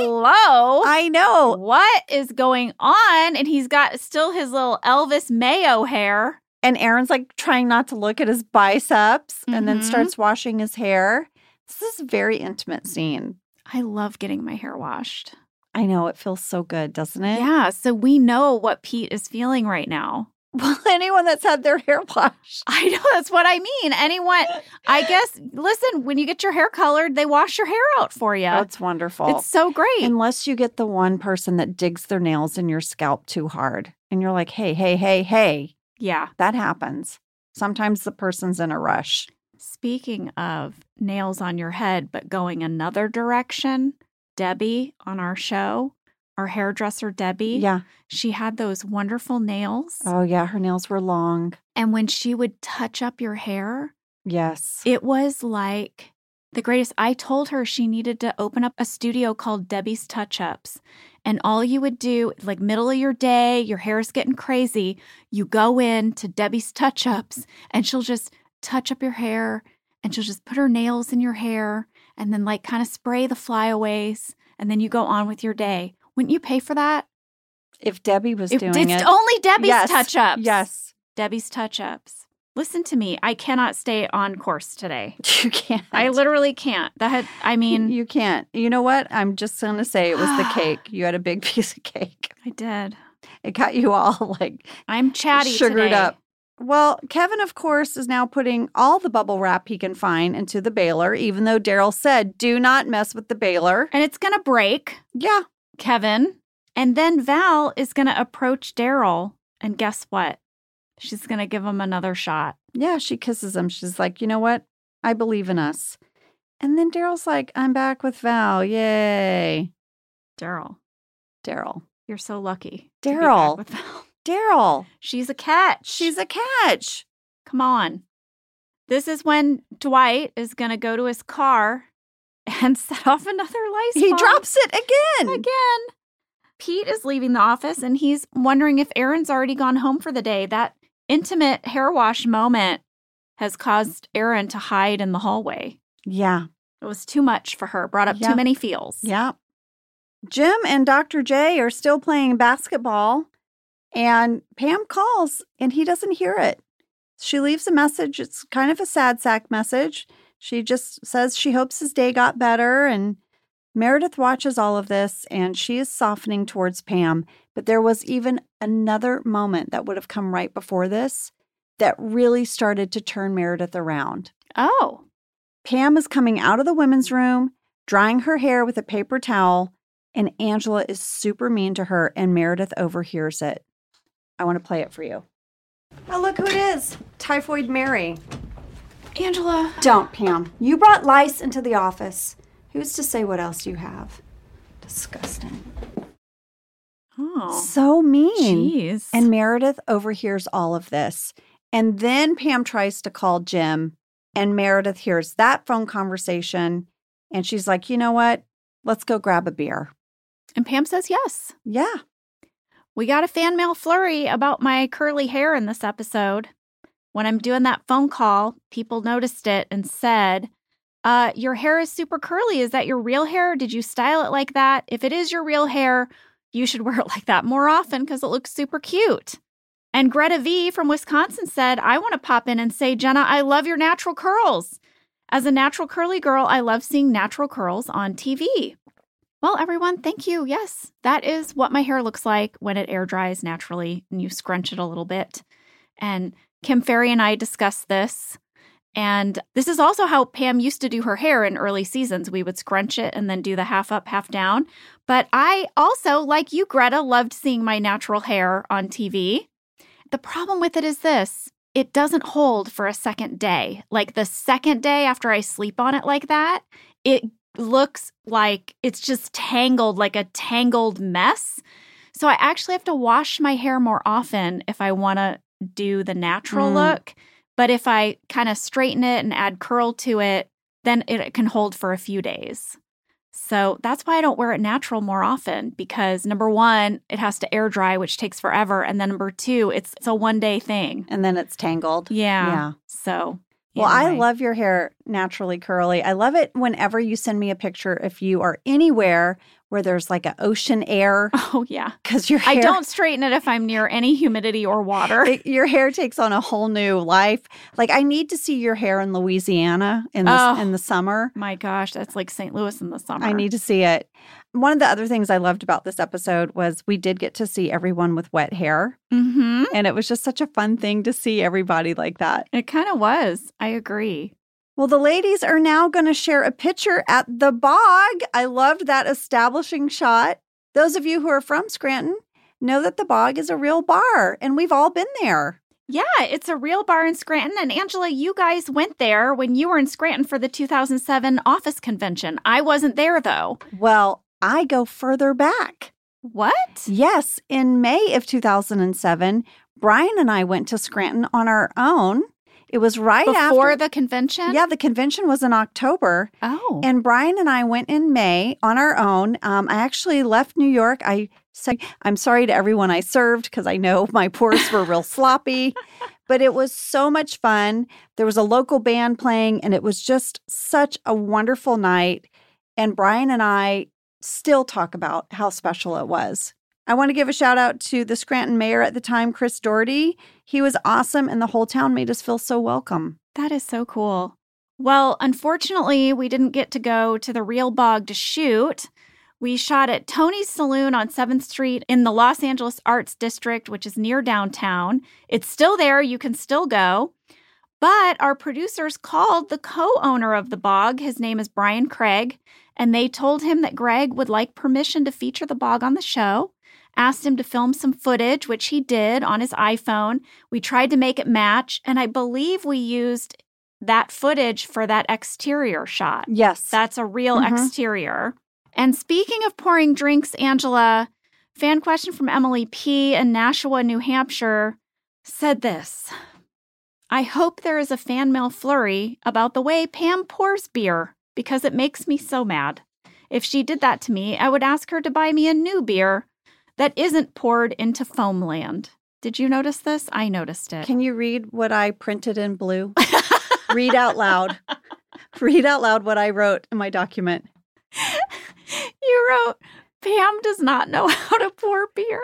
Hello. I know. What is going on? And he's got still his little Elvis Mayo hair. And Erin's like trying not to look at his biceps and then Mhm. starts washing his hair. This is a very intimate scene. I love getting my hair washed. I know. It feels so good, doesn't it? Yeah. So we know what Pete is feeling right now. Well, anyone that's had their hair washed. I know. That's what I mean. Anyone, I guess, listen, when you get your hair colored, they wash your hair out for you. That's wonderful. It's so great. Unless you get the one person that digs their nails in your scalp too hard. And you're like, hey, hey, hey, hey. Yeah. That happens. Sometimes the person's in a rush. Speaking of nails on your head, but going another direction, Debbie on our show, our hairdresser, Debbie. Yeah. She had those wonderful nails. Oh, yeah. Her nails were long. And when she would touch up your hair, Yes. it was like the greatest. I told her she needed to open up a studio called Debbie's Touch Ups. And all you would do, like middle of your day, your hair's getting crazy, you go in to Debbie's Touch Ups and she'll just touch up your hair and she'll just put her nails in your hair and then like kind of spray the flyaways. And then you go on with your day. Wouldn't you pay for that? If Debbie was If- doing it's it. only Debbie's Yes. Touch Ups. Yes. Debbie's Touch Ups. Listen to me. I cannot stay on course today. You can't. I literally can't. That had, I mean, You can't. You know what? I'm just going to say it was the cake. You had a big piece of cake. I did. It got you all like I'm chatty sugared today. up. Well, Kevin, of course, is now putting all the bubble wrap he can find into the baler, even though Daryl said, do not mess with the baler. And it's going to break, Yeah. Kevin. And then Val is going to approach Daryl. And guess what? She's going to give him another shot. Yeah, she kisses him. She's like, you know what? I believe in us. And then Daryl's like, I'm back with Val. Yay. Daryl, Daryl. you're so lucky. to be back Daryl. with Val. Daryl. She's a catch. She's a catch. Come on. This is when Dwight is going to go to his car and set off another lice He bomb. drops it again. Again. Pete is leaving the office and he's wondering if Erin's already gone home for the day. That intimate hair wash moment has caused Erin to hide in the hallway. Yeah. It was too much for her, brought up Yeah. too many feels. Yeah. Jim and Doctor J are still playing basketball, and Pam calls, and he doesn't hear it. She leaves a message. It's kind of a sad sack message. She just says she hopes his day got better, and Meredith watches all of this, and she is softening towards Pam. But there was even another moment that would have come right before this that really started to turn Meredith around. Oh. Pam is coming out of the women's room. drying her hair with a paper towel, and Angela is super mean to her, and Meredith overhears it. I want to play it for you. Oh, look who it is. Typhoid Mary. Angela. Don't, Pam. You brought lice into the office. Who's to say what else you have? Disgusting. Oh. So mean. Jeez. And Meredith overhears all of this. And then Pam tries to call Jim, and Meredith hears that phone conversation. And she's like, you know what? Let's go grab a beer. And Pam says yes. Yeah. We got a fan mail flurry about my curly hair in this episode. When I'm doing that phone call, people noticed it and said, uh, your hair is super curly. Is that your real hair? Did you style it like that? If it is your real hair, you should wear it like that more often because it looks super cute. And Greta V from Wisconsin said, I want to pop in and say, Jenna, I love your natural curls. As a natural curly girl, I love seeing natural curls on T V. Well, everyone, thank you. Yes, that is what my hair looks like when it air dries naturally and you scrunch it a little bit. And Kim Ferry and I discussed this. And this is also how Pam used to do her hair in early seasons. We would scrunch it and then do the half up, half down. But I also, like you, Greta, loved seeing my natural hair on T V. The problem with it is this. It doesn't hold for a second day. Like the second day after I sleep on it like that, it looks like it's just tangled, like a tangled mess. So I actually have to wash my hair more often if I want to do the natural mm. look. But if I kind of straighten it and add curl to it, then it can hold for a few days. So that's why I don't wear it natural more often, because number one, it has to air dry, which takes forever. And then number two, it's, it's a one day thing. And then it's tangled. Yeah. Yeah. So. Well, anyway. I love your hair naturally curly. I love it whenever you send me a picture if you are anywhere where there's like an ocean air. Oh, yeah. Because your hair... I don't straighten it if I'm near any humidity or water. It, your hair takes on a whole new life. Like, I need to see your hair in Louisiana in the, oh, in the summer. My gosh, that's like Saint Louis in the summer. I need to see it. One of the other things I loved about this episode was we did get to see everyone with wet hair. Mm-hmm. And it was just such a fun thing to see everybody like that. It kind of was. I agree. Well, the ladies are now going to share a picture at the bog. I loved that establishing shot. Those of you who are from Scranton know that the bog is a real bar, and we've all been there. Yeah, it's a real bar in Scranton. And Angela, you guys went there when you were in Scranton for the two thousand seven office convention. I wasn't there, though. Well, I go further back. What? Yes. In May of two thousand seven, Brian and I went to Scranton on our own. It was right Before after. Before the convention? Yeah, the convention was in October. Oh. And Brian and I went in May on our own. Um, I actually left New York. I say I'm sorry to everyone I served because I know my pores were real sloppy. But it was so much fun. There was a local band playing, and it was just such a wonderful night. And Brian and I still talk about how special it was. I want to give a shout out to the Scranton mayor at the time, Chris Doherty. He was awesome, and the whole town made us feel so welcome. That is so cool. Well, unfortunately, we didn't get to go to the real bog to shoot. We shot at Tony's Saloon on seventh Street in the Los Angeles Arts District, which is near downtown. It's still there. You can still go. But our producers called the co-owner of the bog. His name is Brian Craig. And they told him that Greg would like permission to feature the bog on the show. Asked him to film some footage, which he did on his iPhone. We tried to make it match, and I believe we used that footage for that exterior shot. Yes. That's a real mm-hmm. exterior. And speaking of pouring drinks, Angela, fan question from Emily P. in Nashua, New Hampshire, said this. I hope there is a fan mail flurry about the way Pam pours beer, because it makes me so mad. If she did that to me, I would ask her to buy me a new beer that isn't poured into foamland. Did you notice this? I noticed it. Can you read what I printed in blue? Read out loud. Read out loud what I wrote in my document. You wrote, Pam does not know how to pour beer.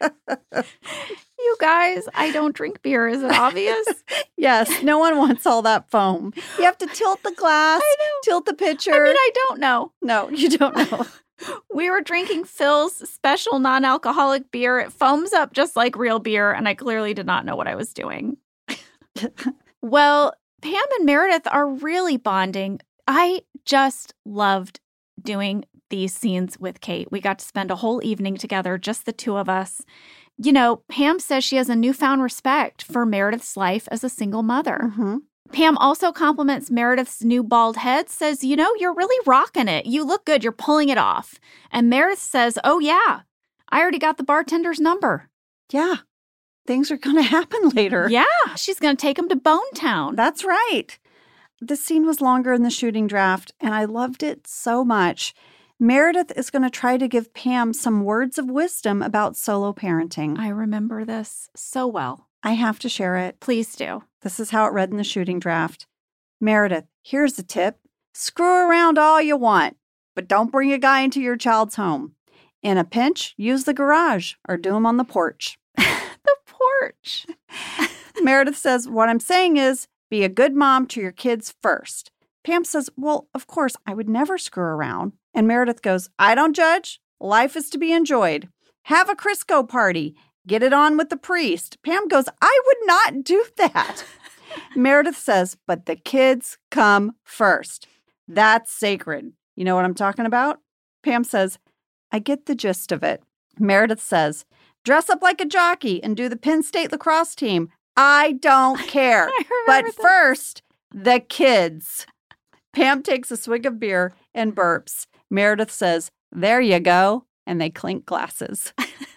You guys, I don't drink beer. Is it obvious? Yes. No one wants all that foam. You have to tilt the glass, tilt the pitcher. I mean, I don't know. No, you don't know. We were drinking Phil's special non-alcoholic beer. It foams up just like real beer, and I clearly did not know what I was doing. Well, Pam and Meredith are really bonding. I just loved doing these scenes with Kate. We got to spend a whole evening together, just the two of us. You know, Pam says she has a newfound respect for Meredith's life as a single mother. Mm-hmm. Pam also compliments Meredith's new bald head, says, you know, you're really rocking it. You look good. You're pulling it off. And Meredith says, oh, yeah, I already got the bartender's number. Yeah. Things are going to happen later. Yeah. She's going to take him to Bone Town. That's right. The scene was longer in the shooting draft, and I loved it so much. Meredith is going to try to give Pam some words of wisdom about solo parenting. I remember this so well. I have to share it. Please do. This is how it read in the shooting draft. Meredith, here's a tip. Screw around all you want, but don't bring a guy into your child's home. In a pinch, use the garage or do him on the porch. The porch. Meredith says, what I'm saying is be a good mom to your kids first. Pam says, well, of course, I would never screw around. And Meredith goes, I don't judge. Life is to be enjoyed. Have a Crisco party. Get it on with the priest. Pam goes, I would not do that. Meredith says, but the kids come first. That's sacred. You know what I'm talking about? Pam says, I get the gist of it. Meredith says, dress up like a jockey and do the Penn State lacrosse team. I don't care. I but remember this. first, the kids. Pam takes a swig of beer and burps. Meredith says, there you go. And they clink glasses.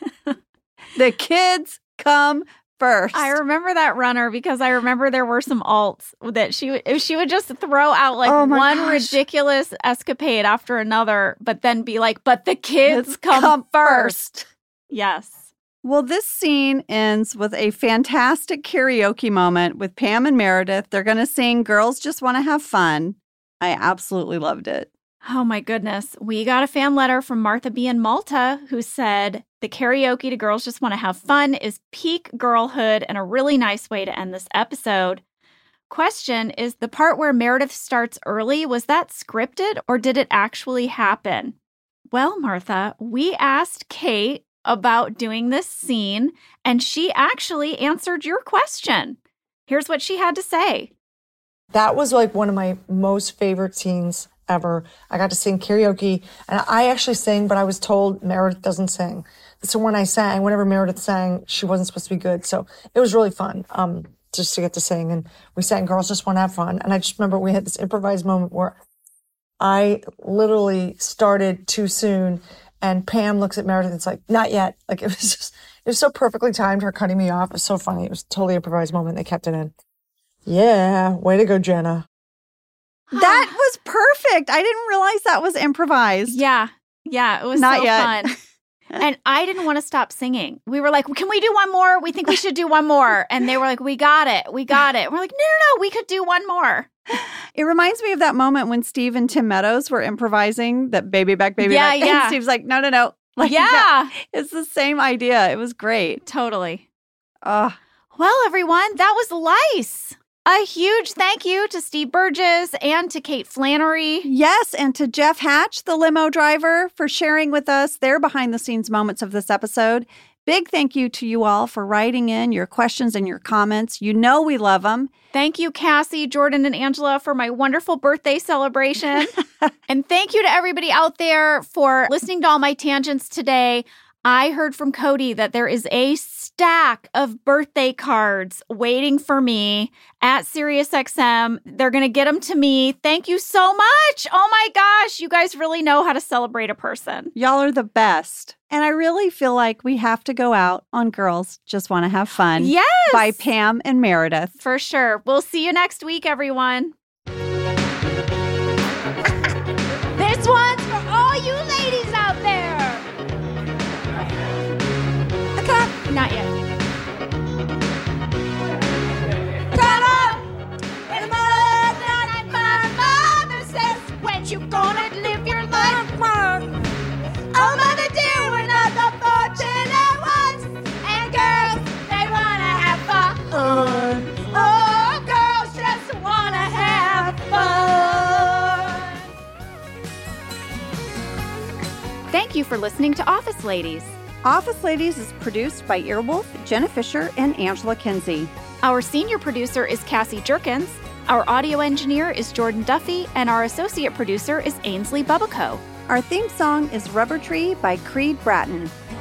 The kids come first. I remember that runner because I remember there were some alts that she would, she would just throw out like Oh my one gosh. ridiculous escapade after another, but then be like, but the kids Kids come, come first. first. Yes. Well, this scene ends with a fantastic karaoke moment with Pam and Meredith. They're going to sing Girls Just Want to Have Fun. I absolutely loved it. Oh my goodness. We got a fan letter from Martha B. in Malta who said, the karaoke to Girls Just Want to Have Fun is peak girlhood and a really nice way to end this episode. Question is, the part where Meredith starts early, was that scripted or did it actually happen? Well, Martha, we asked Kate about doing this scene and she actually answered your question. Here's what she had to say. That was like one of my most favorite scenes ever. I got to sing karaoke, and I actually sang, but I was told Meredith doesn't sing. So when I sang, whenever Meredith sang, she wasn't supposed to be good. So it was really fun um, just to get to sing. And we sang Girls Just Want to Have Fun. And I just remember we had this improvised moment where I literally started too soon, and Pam looks at Meredith and it's like, not yet. Like it was just, it was so perfectly timed, her cutting me off. It was so funny. It was a totally improvised moment. They kept it in. Yeah, way to go, Jenna. That was perfect. I didn't realize that was improvised. Yeah. Yeah. It was Not so yet. fun. And I didn't want to stop singing. We were like, can we do one more? We think we should do one more. And they were like, we got it. We got it. We're like, no, no, no, we could do one more. It reminds me of that moment when Steve and Tim Meadows were improvising that baby back, baby Yeah, back. yeah. And Steve's like, no, no, no. Like, Yeah. It's the same idea. It was great. Totally. Oh, Well, everyone, that was Lice. A huge thank you to Steve Burgess and to Kate Flannery. yes. And to Jeff Hatch, the limo driver, for sharing with us their behind the scenes moments of this episode. Big thank you to you all for writing in your questions and your comments. You know we love them. Thank you, Cassie, Jordan, and Angela, for my wonderful birthday celebration. And thank you to everybody out there for listening to all my tangents today. I heard from Cody that there is a stack of birthday cards waiting for me at SiriusXM. They're going to get them to me. Thank you so much. Oh my gosh, you guys really know how to celebrate a person. Y'all are the best. And I really feel like we have to go out on Girls Just Want to Have Fun Yes. by Pam and Meredith. For sure. We'll see you next week, everyone. This one's for all you ladies out there. Okay. Not yet. Come on. And my, my mother says, when you gonna live your life long? Oh, mother dear, we're not the fortunate ones. And girls, they wanna have fun. Oh, girls just wanna have fun. Thank you for listening to Office Ladies. Office Ladies is produced by Earwolf, Jenna Fisher, and Angela Kinsey. Our senior producer is Cassie Jerkins. Our audio engineer is Jordan Duffy, and our associate producer is Ainsley Bubico. Our theme song is Rubber Tree by Creed Bratton.